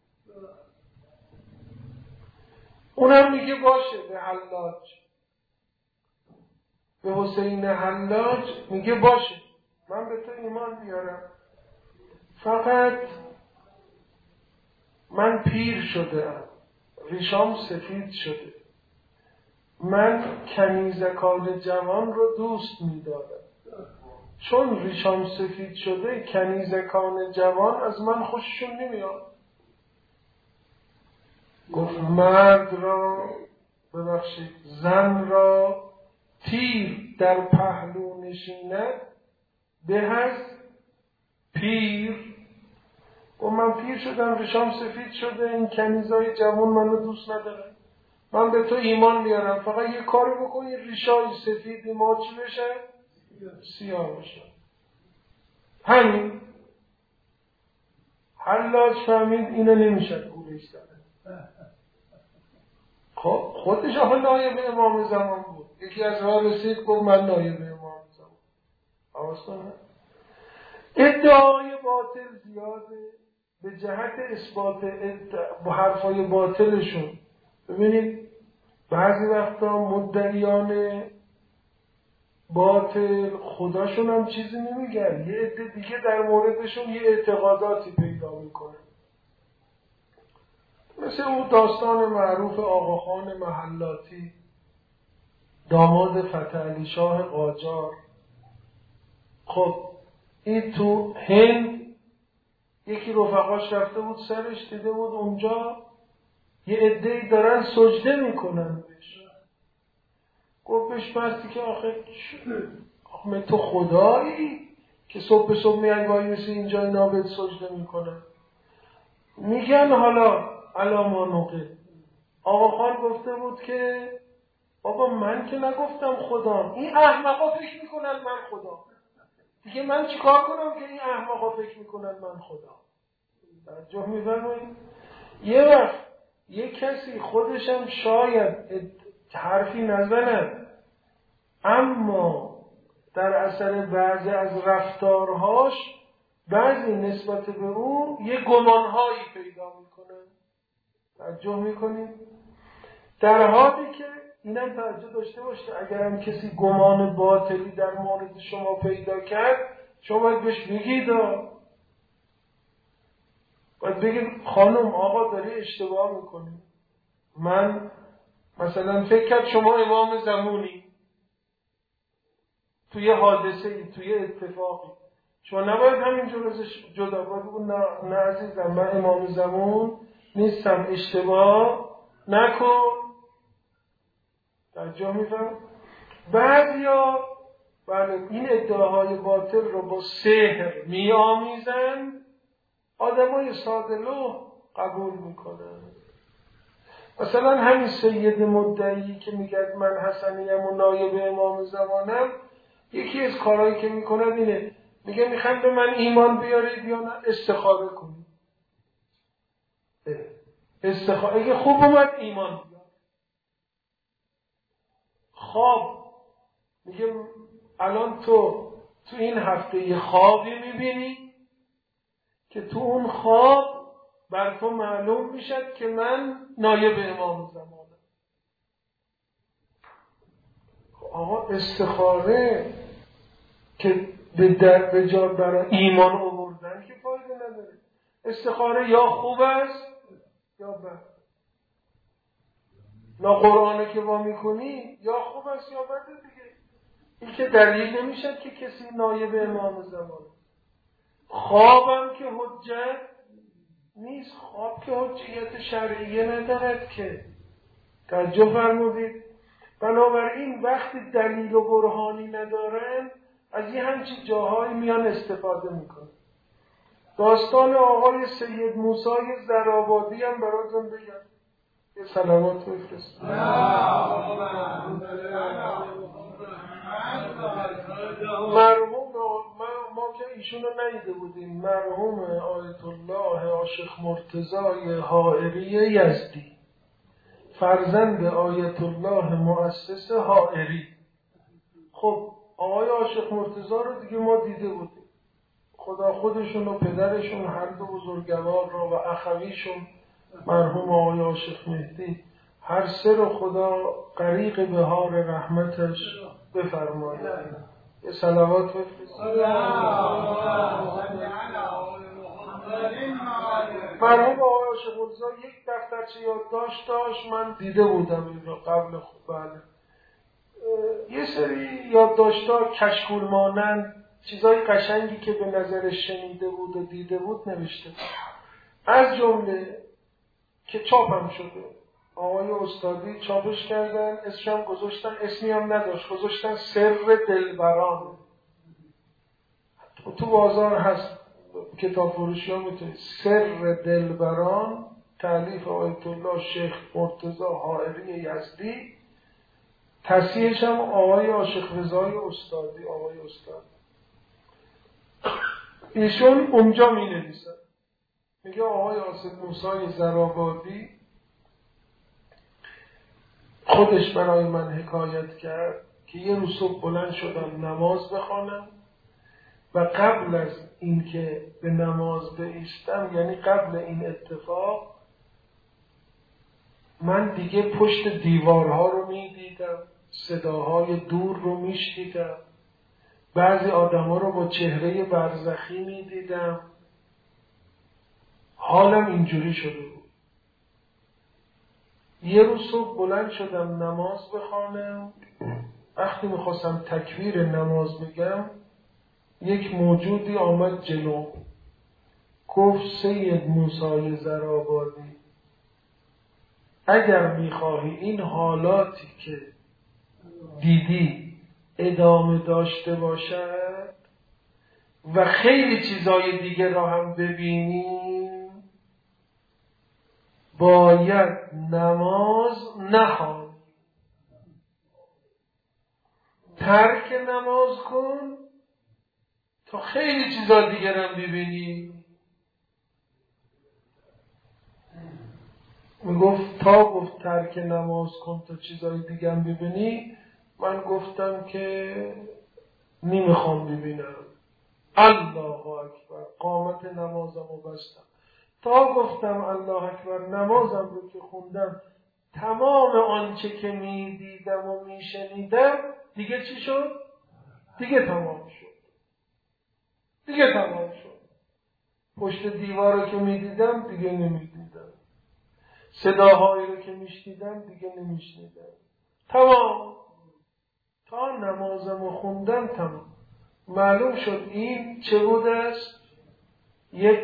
[SPEAKER 1] اونم میگه باشه به حلاج، به حسین حلاج میگه باشه من به تو ایمان بیارم، فقط من پیر شدم، ریشام سفید شده، من کنیزکان جوان رو دوست می‌دارم، چون ریشام سفید شده کنیزکان جوان از من خوششون نمیاد. گفت مرد را ببخشید زن را تیر در پهلو نشیند به از پیر. و من پیر شدم، ریشام سفید شده، این کنیزای جوان منو دوست ندارن، من به تو ایمان میارم، فقط یه کار بکنی ریشای سفیدی ما چی بشه؟ سیاه بشه. همین. حلاج فهمید اینو نمیشه گولش زدن. خب خودش آقا نایب امام زمان بود، یکی از راه رسید گفت من نایب امام زمان. آسانه ادعای باطل زیاده به جهت اثبات با حرفای باطلشون. ببینید بعضی وقتا مدعیان باطل خداشون هم چیزی نمیگن، یه عده دیگه در موردشون یه اعتقاداتی پیدا میکنه. مثل اون داستان معروف آقاخان محلاتی، داماد فتحعلی شاه قاجار. خب این تو هند یکی رفقاش رفته بود سرش، دیده بود اونجا یه عده‌ای دارن سجده میکنن بهش. گفت بهش مستی که آخه آخه تو خدایی که صبح به صبح میای وای مثل اینجا اینا بهت سجده میکنن؟ میگن حالا علاما نقل آقا خان گفته بود که بابا من که نگفتم خدا، این احمقا فکر میکنن من خدا، دیگه من چیکار کنم که این احمقا فکر میکنن من خدا؟ توجه می‌فرمایید؟ یه وقت یه کسی خودشم شاید حرفی نزند، اما در اثر بعضی از رفتارهاش بعضی نسبت به او یه گمانهایی پیدا میکنن. توجه میکنید؟ در حالی که اینم توجه داشته باشید اگر هم کسی گمان باطلی در مورد شما پیدا کرد شما باید بهش بگید، باید بگید خانم آقا داری اشتباه میکنی، من مثلا فکر کرد شما امام زمانی توی حادثه ای توی اتفاقی، شما نباید همینجور ازش جدا باید بگو نه, نه عزیزم من امام زمان نیستم، اشتباه نکن. توجه میفهم؟ بعضیا بله این ادعاهای باطل رو با سحر میآمیزن، آدمای ساده‌لوح قبول میکنن. مثلا همین سید مدعی که میگه من حسنیم و نایب امام زمانم، یکی از کارهایی که میکنه اینه میگه میخوام به من ایمان بیارید یا نه استخاره کنید. استخاره اگه خوب اومد ایمان بیار. خواب میگه الان تو تو این هفته یه خوابی میبینی که تو اون خواب بر تو معلوم میشد که من نایب امام زمانم. آقا استخاره که به در به جا برای ایمان آوردن که فایده نداره. استخاره یا خوب است یا بد. نا قرآنه که با میکنی یا خوب است یا بد دیگه. این که دلیل نمیشد که کسی نایب امام زمانه. خوابم که حجت نیست. خواب که حجیت شرعیه ندارد که. توجه فرمودید. بنابراین وقتی دلیل و برهانی ندارن از یه همچین جاهایی میان استفاده میکنن. داستان آقای سید موسی زرآبادی هم براتون بگم. یه سلامات بفرست. مرحوم ما, ما که ایشونو ندیده بودیم. مرحوم آیت الله عاشق مرتضی حائری یزدی، فرزند آیت الله مؤسس حائری. خب آقای عاشق مرتضی رو دیگه ما دیده بودیم. خدا خودشون و پدرشون هر دو بزرگوار رو و اخویشون مرحوم آقای عاشق مهدی هر سه رو خدا غریق بهار رحمتش بفرماید. یه صلوات بفرست. مرحوم آقای عاشق مرتضی یک دفترچه یادداشت داشت. من دیده بودم این رو قبل. خوب بله یه سری یادداشت‌ها کشکول مانند چیزای قشنگی که به نظرش شنیده بود و دیده بود نوشته. از جمله که چاپم شده آقای استادی چاپش کردن، اسمش گذاشتن، اسمی هم نداشت، گذاشتن سر دلبران. تو بازار هست، کتاب فروشی ها میتونید. سر دلبران، تألیف آیت الله شیخ مرتضی حائری یزدی، تصحیحش هم آقای عاشق رضای استادی. آقای استاد ایشون اونجا می نویسن، میگه آقای عاشق موسی زرآبادی خودش برای من حکایت کرد که یه روز صبح بلند شدم نماز بخوانم و قبل از اینکه به نماز بایستم، یعنی قبل این اتفاق، من دیگه پشت دیوارها رو می دیدم، صداهای دور رو می شنیدم، بعضی آدم‌ها رو با چهره برزخی می دیدم. حالم اینجوری شده بود. یه روز صبح بلند شدم نماز بخوانم. وقتی میخواستم تکبیر نماز بگم، یک موجودی آمد جلو، گفت سید موسی زرآبادی، اگر میخواهی این حالاتی که دیدی ادامه داشته باشد و خیلی چیزای دیگه را هم ببینیم، باید نماز نخوانی، ترک نماز کن تا خیلی چیزا دیگه را ببینی. میگفت تا گفت ترک نماز کن تا چیزای دیگه هم ببینی، من گفتم که نمیخوام ببینم. الله اکبر، قامت نمازم رو بستم. تا گفتم الله اکبر، نمازم رو که خوندم، تمام آنچه که میدیدم و میشنیدم دیگه چی شد؟ دیگه تمام شد. دیگه تمام شد. پشت دیوار رو که میدیدم دیگه نمیدیدم. صداهایی رو که میشنیدم دیگه نمیشنیدم. تمام. تا نمازم رو خوندم تمام. معلوم شد این چه بود است؟ یک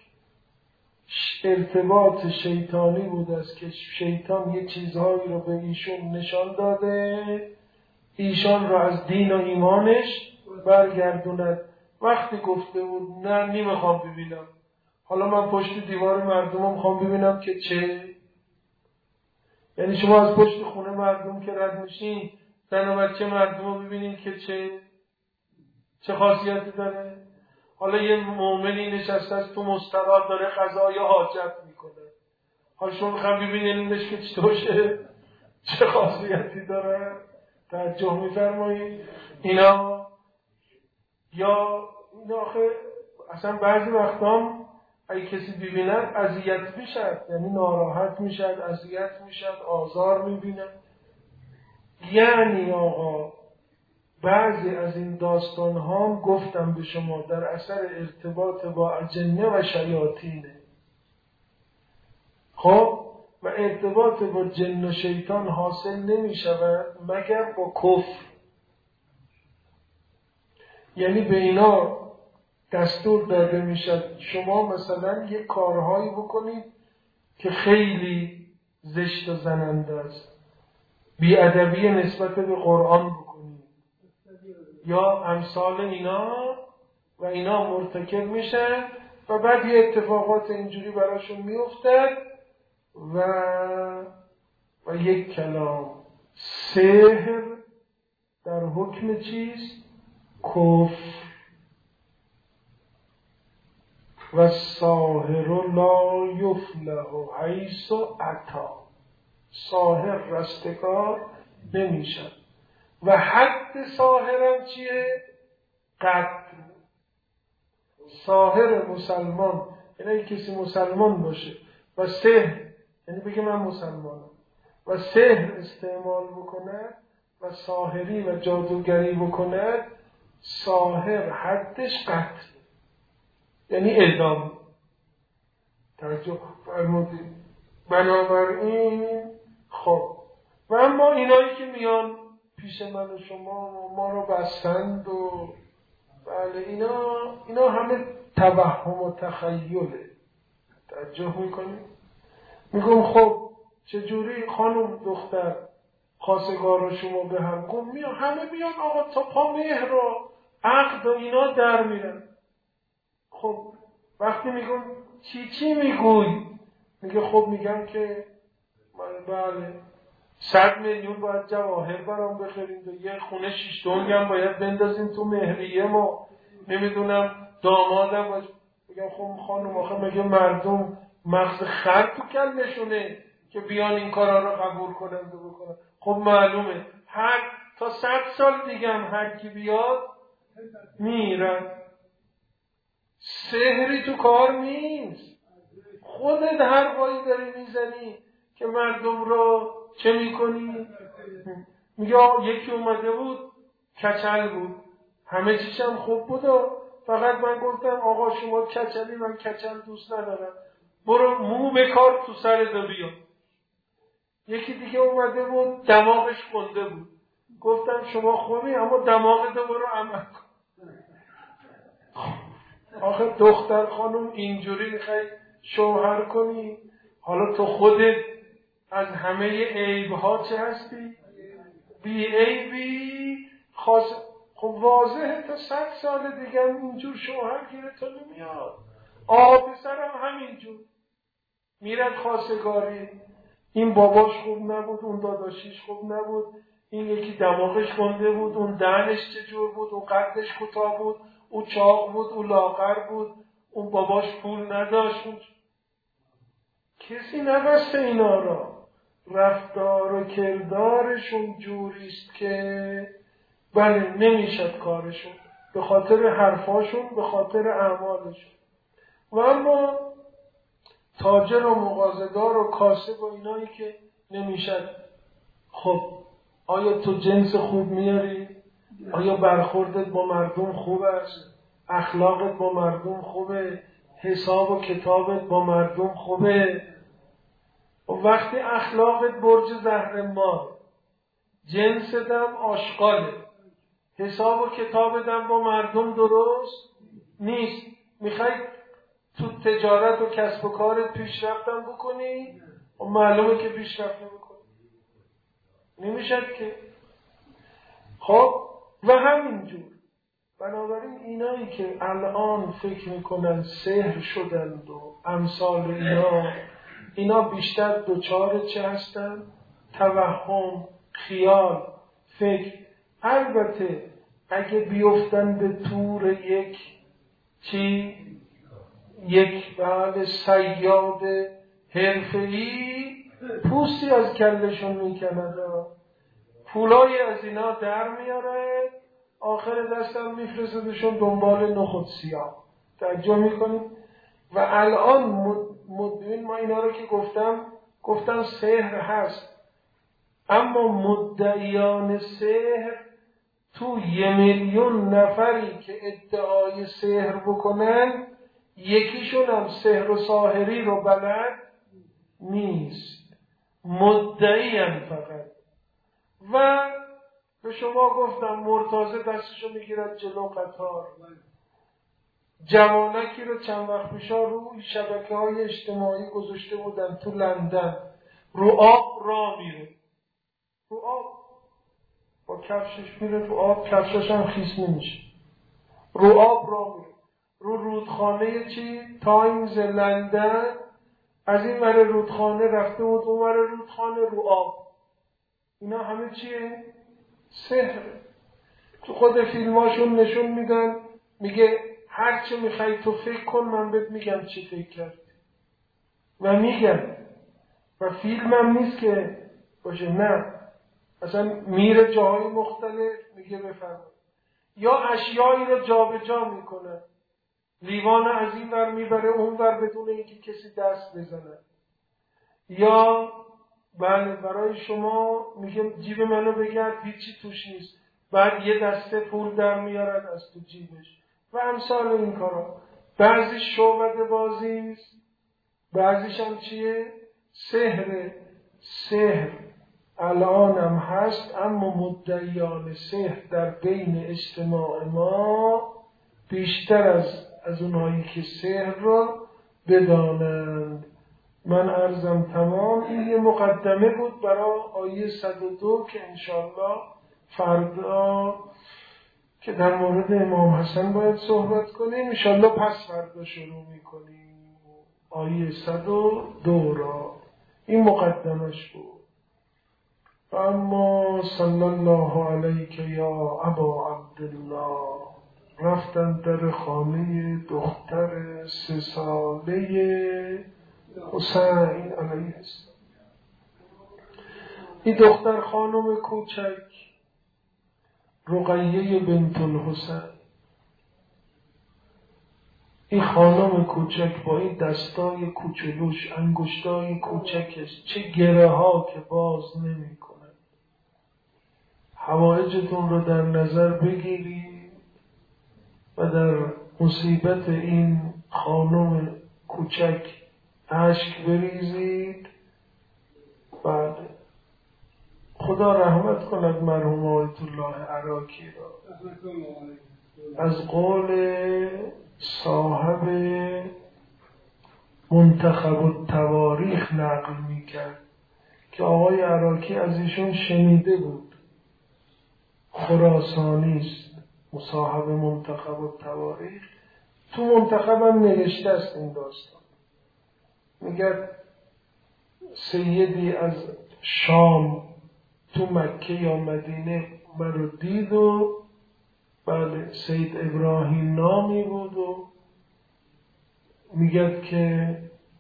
[SPEAKER 1] ارتباط شیطانی بود است که شیطان یک چیزهایی رو به ایشون نشان داده، ایشان رو از دین و ایمانش برگردوند. وقتی گفته بود نه نمیخوام ببینم، حالا من پشت دیوار مردم رو میخوام ببینم که چه؟ یعنی شما از پشت خونه مردم که رد میشین، زن و بچه مردم رو ببینین که چه چه خاصیتی داره؟ حالا یه مومنی نشسته است تو مستراح داره قضای حاجت میکنه، حالا شما میخوام ببینینش که چطوره، چه خاصیتی داره؟ توجه میفرمایید؟ اینا یا این آخه اصلا بعضی وقتا اگه کسی ببیند اذیت میشد، یعنی ناراحت میشد، اذیت میشد، آزار میبیند. یعنی آقا بعضی از این داستان ها گفتم به شما در اثر ارتباط با اجنه و شیاطینه. خب و ارتباط با جن و شیطان حاصل نمی شود مگر با کفر. یعنی به اینا دستور داده می شد شما مثلا یک کارهایی بکنید که خیلی زشت و زننده است، بی‌ادبی نسبت به قرآن بکنید یا امثال اینا، و اینا مرتکب میشن و بعد یه اتفاقات اینجوری براشون میافتد و و یک کلام سحر در حکم چیست؟ کفر. و ساحر لا یفلح حیث اتی، ساحر رستگار نمیشد. و حد ساحرم چیه؟ قتل. ساحر مسلمان یعنی کسی مسلمان باشه و سحر یعنی بگه من مسلمانم و سحر استعمال بکنه و ساحری و جادوگری بکنه، ساحر حدش قتل، یعنی اعدام. توجه فرمودید؟ بنابراین خب و اما اینایی که میان پیش من و شما و ما رو بستند و بله اینا اینا همه توهم و تخیله. توجه میکنید؟ میگم خب چجوری خانم دختر خواستگار رو شما به هم گم میان، همه میان آقا تا پا مهر و عقد و اینا در میرن. خب وقتی میگم چی چی میگوی؟ میگه خب میگم که من بله صد میلیون باید جواهر برام بخریم و یه خونه شیش دنگ هم باید بندازیم تو مهریه ما، نمیدونم دامادم باید. میگم خب خانم آخه مگه مردم مغز خر تو کلشونه که بیان این کارا رو قبول کنن و بکنن؟ خب معلومه هر تا صد سال دیگه هم هر کی بیاد میرن. سحری تو کار نیست، خودت حرفایی داری میزنی که مردم رو چه میکنی؟ میگه یکی اومده بود کچل بود، همه چیشم خوب بود و فقط من گفتم آقا شما کچلی، من کچل دوست ندارم، برو مو بکار تو سر دو بیا. یکی دیگه اومده بود دماغش گنده بود، گفتم شما خوبی اما دماغت برو عمل کن. آخه دختر خانم اینجوری میخوای شوهر کنی؟ حالا تو خودت از همه عیبها چه هستی؟ بی عیبی. خاص خب واضحه تا صد سال دیگه اینجور شوهر گیره تو نمیاد. آقا پسرم همینجور میرد خواستگاری، این باباش خوب نبود، اون داداشیش خوب نبود، این یکی دماغش گنده بود، اون دهنش چجور بود، اون قدش کوتاه بود، اون چاق بود، اون لاغر بود، اون باباش پول نداشت. کسی نبسته اینا را. رفتار و کردارشون جوریست که بله نمیشد کارشون، به خاطر حرفاشون، به خاطر اعمالشون. و اما تاجر و مغازه‌دار و کاسب و اینایی که نمیشد. خب آیا تو جنس خوب میاری؟ آیا برخوردت با مردم خوب است؟ اخلاقت با مردم خوبه؟ حساب و کتابت با مردم خوبه؟ و وقتی اخلاقت برج زهرمار، جنست هم آشغاله، حساب و کتابت هم با مردم درست نیست، میخوای تو تجارت و کسب و کارت پیشرفتم بکنی و معلومه که پیشرفت نمیکنی، نمیشد که. خب و همینجور. بنابراین اینایی که الان فکر میکنن سحر شدند و امثال اینا، اینا بیشتر دوچار چه هستن؟ توهم، خیال، فکر. البته اگه بیفتن به تور یک چی؟ یک بعد صیاد حرفه‌ای، پوستی از کلشون میکند، پولای از اینا در میاره، آخر دستم میفرستدشون دنبال نخود سیاه. توجه میکنید؟ و الان مدعین، ما اینا رو که گفتم گفتم سحر هست، اما مدعیان سحر تو یه میلیون نفری که ادعای سحر بکنن یکیشون هم سحر و ساحری رو بلد نیست، مدعیان فقط. و به شما گفتم مرتضی دستشو میگیرد جلو قطار، جوانکی رو چند وقت پیشا روی شبکه های اجتماعی گذاشته بودن تو لندن، رو آب را میره، رو آب با کفشش میره تو آب، کفشش هم خیس نمیشه، رو آب را میره، رو رودخانه چی؟ تایمز لندن، از این ور رودخانه رفته بود اون ور رودخانه رو آب. اینا همه چیه؟ سحر. تو خود فیلماشون نشون میدن، میگه هر چه میخوای تو فکر کن من بهت میگم چی فکر کردی و میگم. و فیلم هم نیست که باشه، نه، اصلا میره جاهای مختلف میگه بفرمایید، یا اشیایی رو جابجا میکنه، لیوان از این ور میبره اون ور بدون اینکه کسی دست بزنه، یا بله برای شما میگه جیب منو بگرد هیچی توش نیست، بعد یه دسته پول در میارد از تو جیبش و امثال این کارا. بعضی شعبده بازی است، بعضیش هم چیه؟ سحر. سحر الان هم هست، اما مدعیان سحر در بین اجتماع ما بیشتر از از اونهایی که سحر را بدانند. من عرضم تمام. این یه مقدمه بود برای آیه صد و دو که انشاءالله فردا که در مورد امام حسن باید صحبت کنیم، انشاءالله پس فردا شروع میکنیم آیه صد و دو را. این مقدمش بود. اما صلی الله علیک یا ابا عبدالله، رفتن در خانه دختر سه ساله حسین علیه السلام. این دختر خانم کوچک رقیه بنت الحسین، این خانم کوچک با این دستای کوچولوش، انگشتای کوچکش، چه گره ها که باز نمی کنه. حوائجتون رو در نظر بگیرید و در مصیبت این خانم کوچک اشک بریزید. بعد خدا رحمت کند مرحوم آیت الله عراقی را. از قول صاحب منتخب التواریخ نقل میکرد که آقای عراقی از ایشون شنیده بود، خراسانی است، مصاحب منتخب التواریخ. تو منتخب هم نوشته است این داستان. میگه سیدی از شام تو مکه یا مدینه مرا دید و بله سید ابراهیم نامی بود و میگه که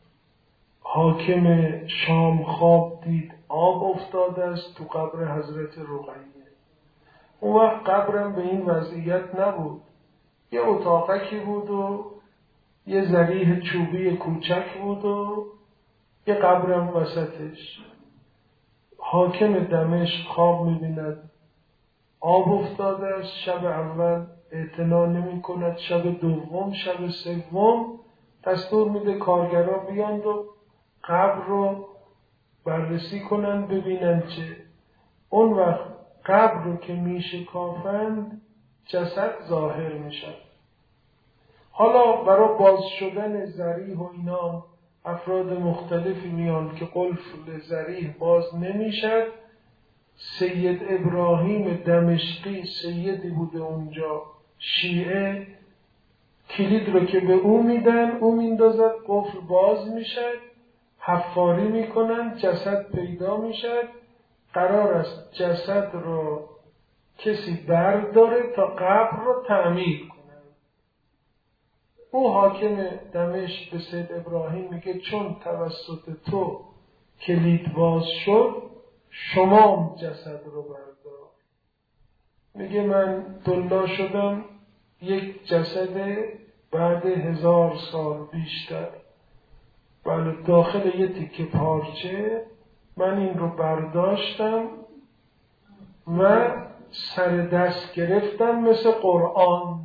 [SPEAKER 1] حاکم شام خواب دید آب افتاده است تو قبر حضرت رقیه. اون وقت قبرم به این وضعیت نبود، یه اتاقکی بود و یه ذریح چوبی کوچک بود و یه قبرم وسطش. حاکم دمشق خواب می‌بیند آب افتاده است، شب اول اعتنا نمی کند، شب دوم، شب سوم دستور میده کارگرا بیاند و قبر رو بررسی کنند ببینند چه. اون وقت قبر رو که میشه کافند جسد ظاهر میشد. حالا برای باز شدن ذریح و اینا افراد مختلفی میان که قفل ذریح باز نمیشد. سید ابراهیم دمشقی سیدی بوده اونجا شیعه، کلید رو که به او میدن او میندازد قفل باز میشد، حفاری میکنن جسد پیدا میشد. قرار است جسد رو کسی برداره تا قبر رو تعمیر کنه. او حاکم دمشق به سید ابراهیم میگه چون توسط تو کلید باز شد شما جسد رو بردار. میگه من دلا شدم یک جسد بعد هزار سال بیشتر، بله داخل یه تیکه پارچه من این رو برداشتم و سر دست گرفتم مثل قرآن.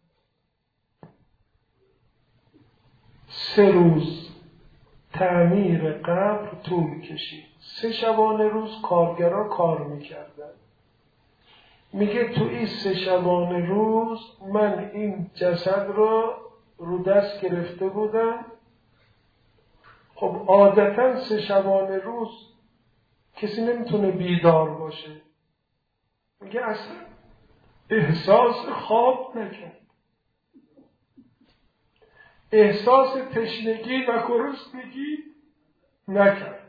[SPEAKER 1] سه روز تعمیر قبر طول کشید. سه شبانه روز کارگرها کار میکردن. میگه تو این سه شبانه روز من این جسد رو رو دست گرفته بودم. خب عادتا سه شبانه روز کسی نمیتونه بیدار باشه. میگه اصلا احساس خواب نکرد، احساس تشنگی و گرسنگی نکرد،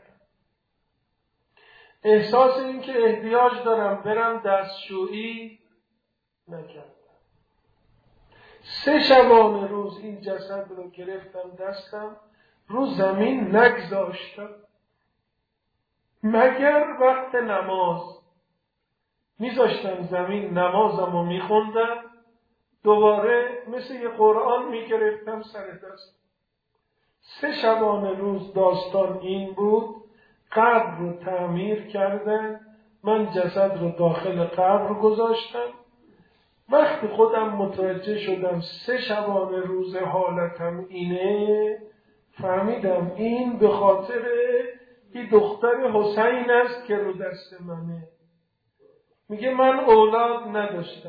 [SPEAKER 1] احساس این که احتیاج دارم برم دستشویی نکرد. سه شبانه روز این جسد رو گرفتم دستم، رو زمین نگذاشتم مگر وقت نماز. میذاشتم زمین نمازم رو میخوندم، دوباره مثل یه قرآن میگرفتم سر دست. سه شبانه روز داستان این بود. قبر رو تعمیر کردن، من جسد رو داخل قبر گذاشتم. وقتی خودم متوجه شدم سه شبانه روز حالتم اینه، فهمیدم این به خاطر این دختر حسین است که رو دست منه. میگه من اولاد نداشتم،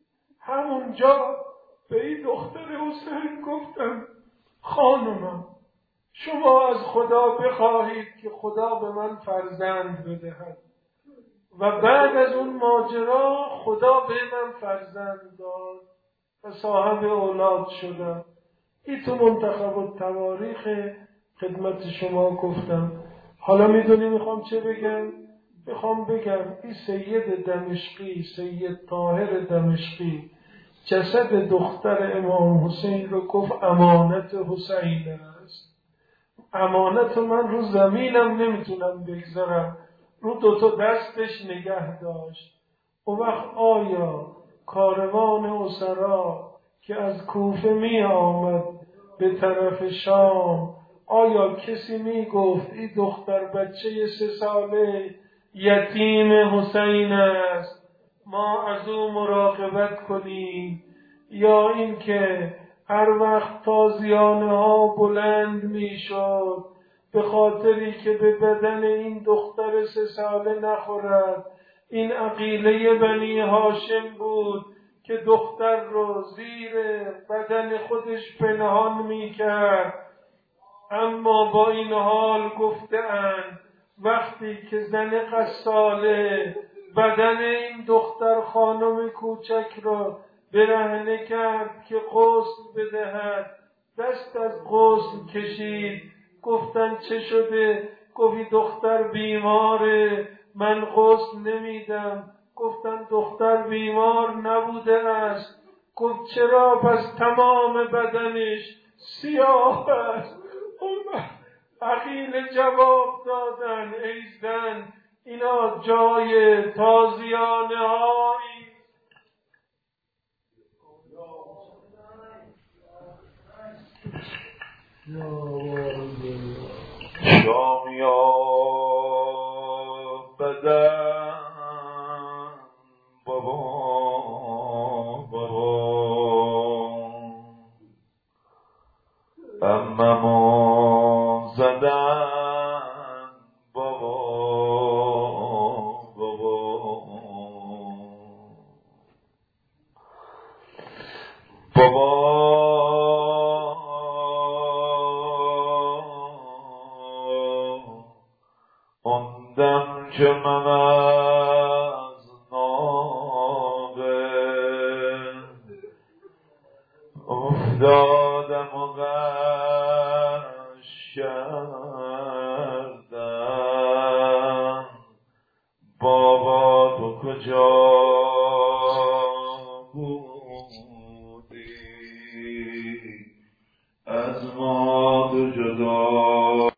[SPEAKER 1] همونجا به این دختر حسین گفتم خانمم شما از خدا بخواهید که خدا به من فرزند بدهد. و بعد از اون ماجرا خدا به من فرزند داد و صاحب اولاد شدم. این تو منتخب التواریخ خدمت شما گفتم. حالا میدونی میخوام چه بگم؟ میخوام بگم این سید دمشقی، سید طاهر دمشقی، جسد دختر امام حسین رو گفت امانت حسین است. امانت من رو زمینم نمیتونم بگذارم، رو دوتا دستش نگه داشت. اون وقت آیا کاروان اسرا که از کوفه می آمد به طرف شام، آیا کسی می گفت این دختر بچه سه ساله یتیم حسین است، ما از او مراقبت کنیم؟ یا اینکه هر وقت تازیانه ها بلند می شد به خاطری که به بدن این دختر سه ساله نخورد، این عقیله بنی هاشم بود که دختر رو زیر بدن خودش پنهان می کرد. اما با این حال گفتند وقتی که زن قصاله بدن این دختر خانم کوچک را برهنه کرد که غسل بدهد، دست از غسل کشید. گفتن چه شده؟ گفتی دختر بیماره، من غسل نمیدم. گفتن دختر بیمار نبوده است. گفت چرا؟ پس تمام بدنش سیاه است. اون عقیل جواب دادن ای زن اینا جای تازیانه هایی.
[SPEAKER 2] شامیا بدن بابا بابا اممو زدن بابا بابا بابا اندم که من از ناقه افتادم و غش کردم. بابا تو کجا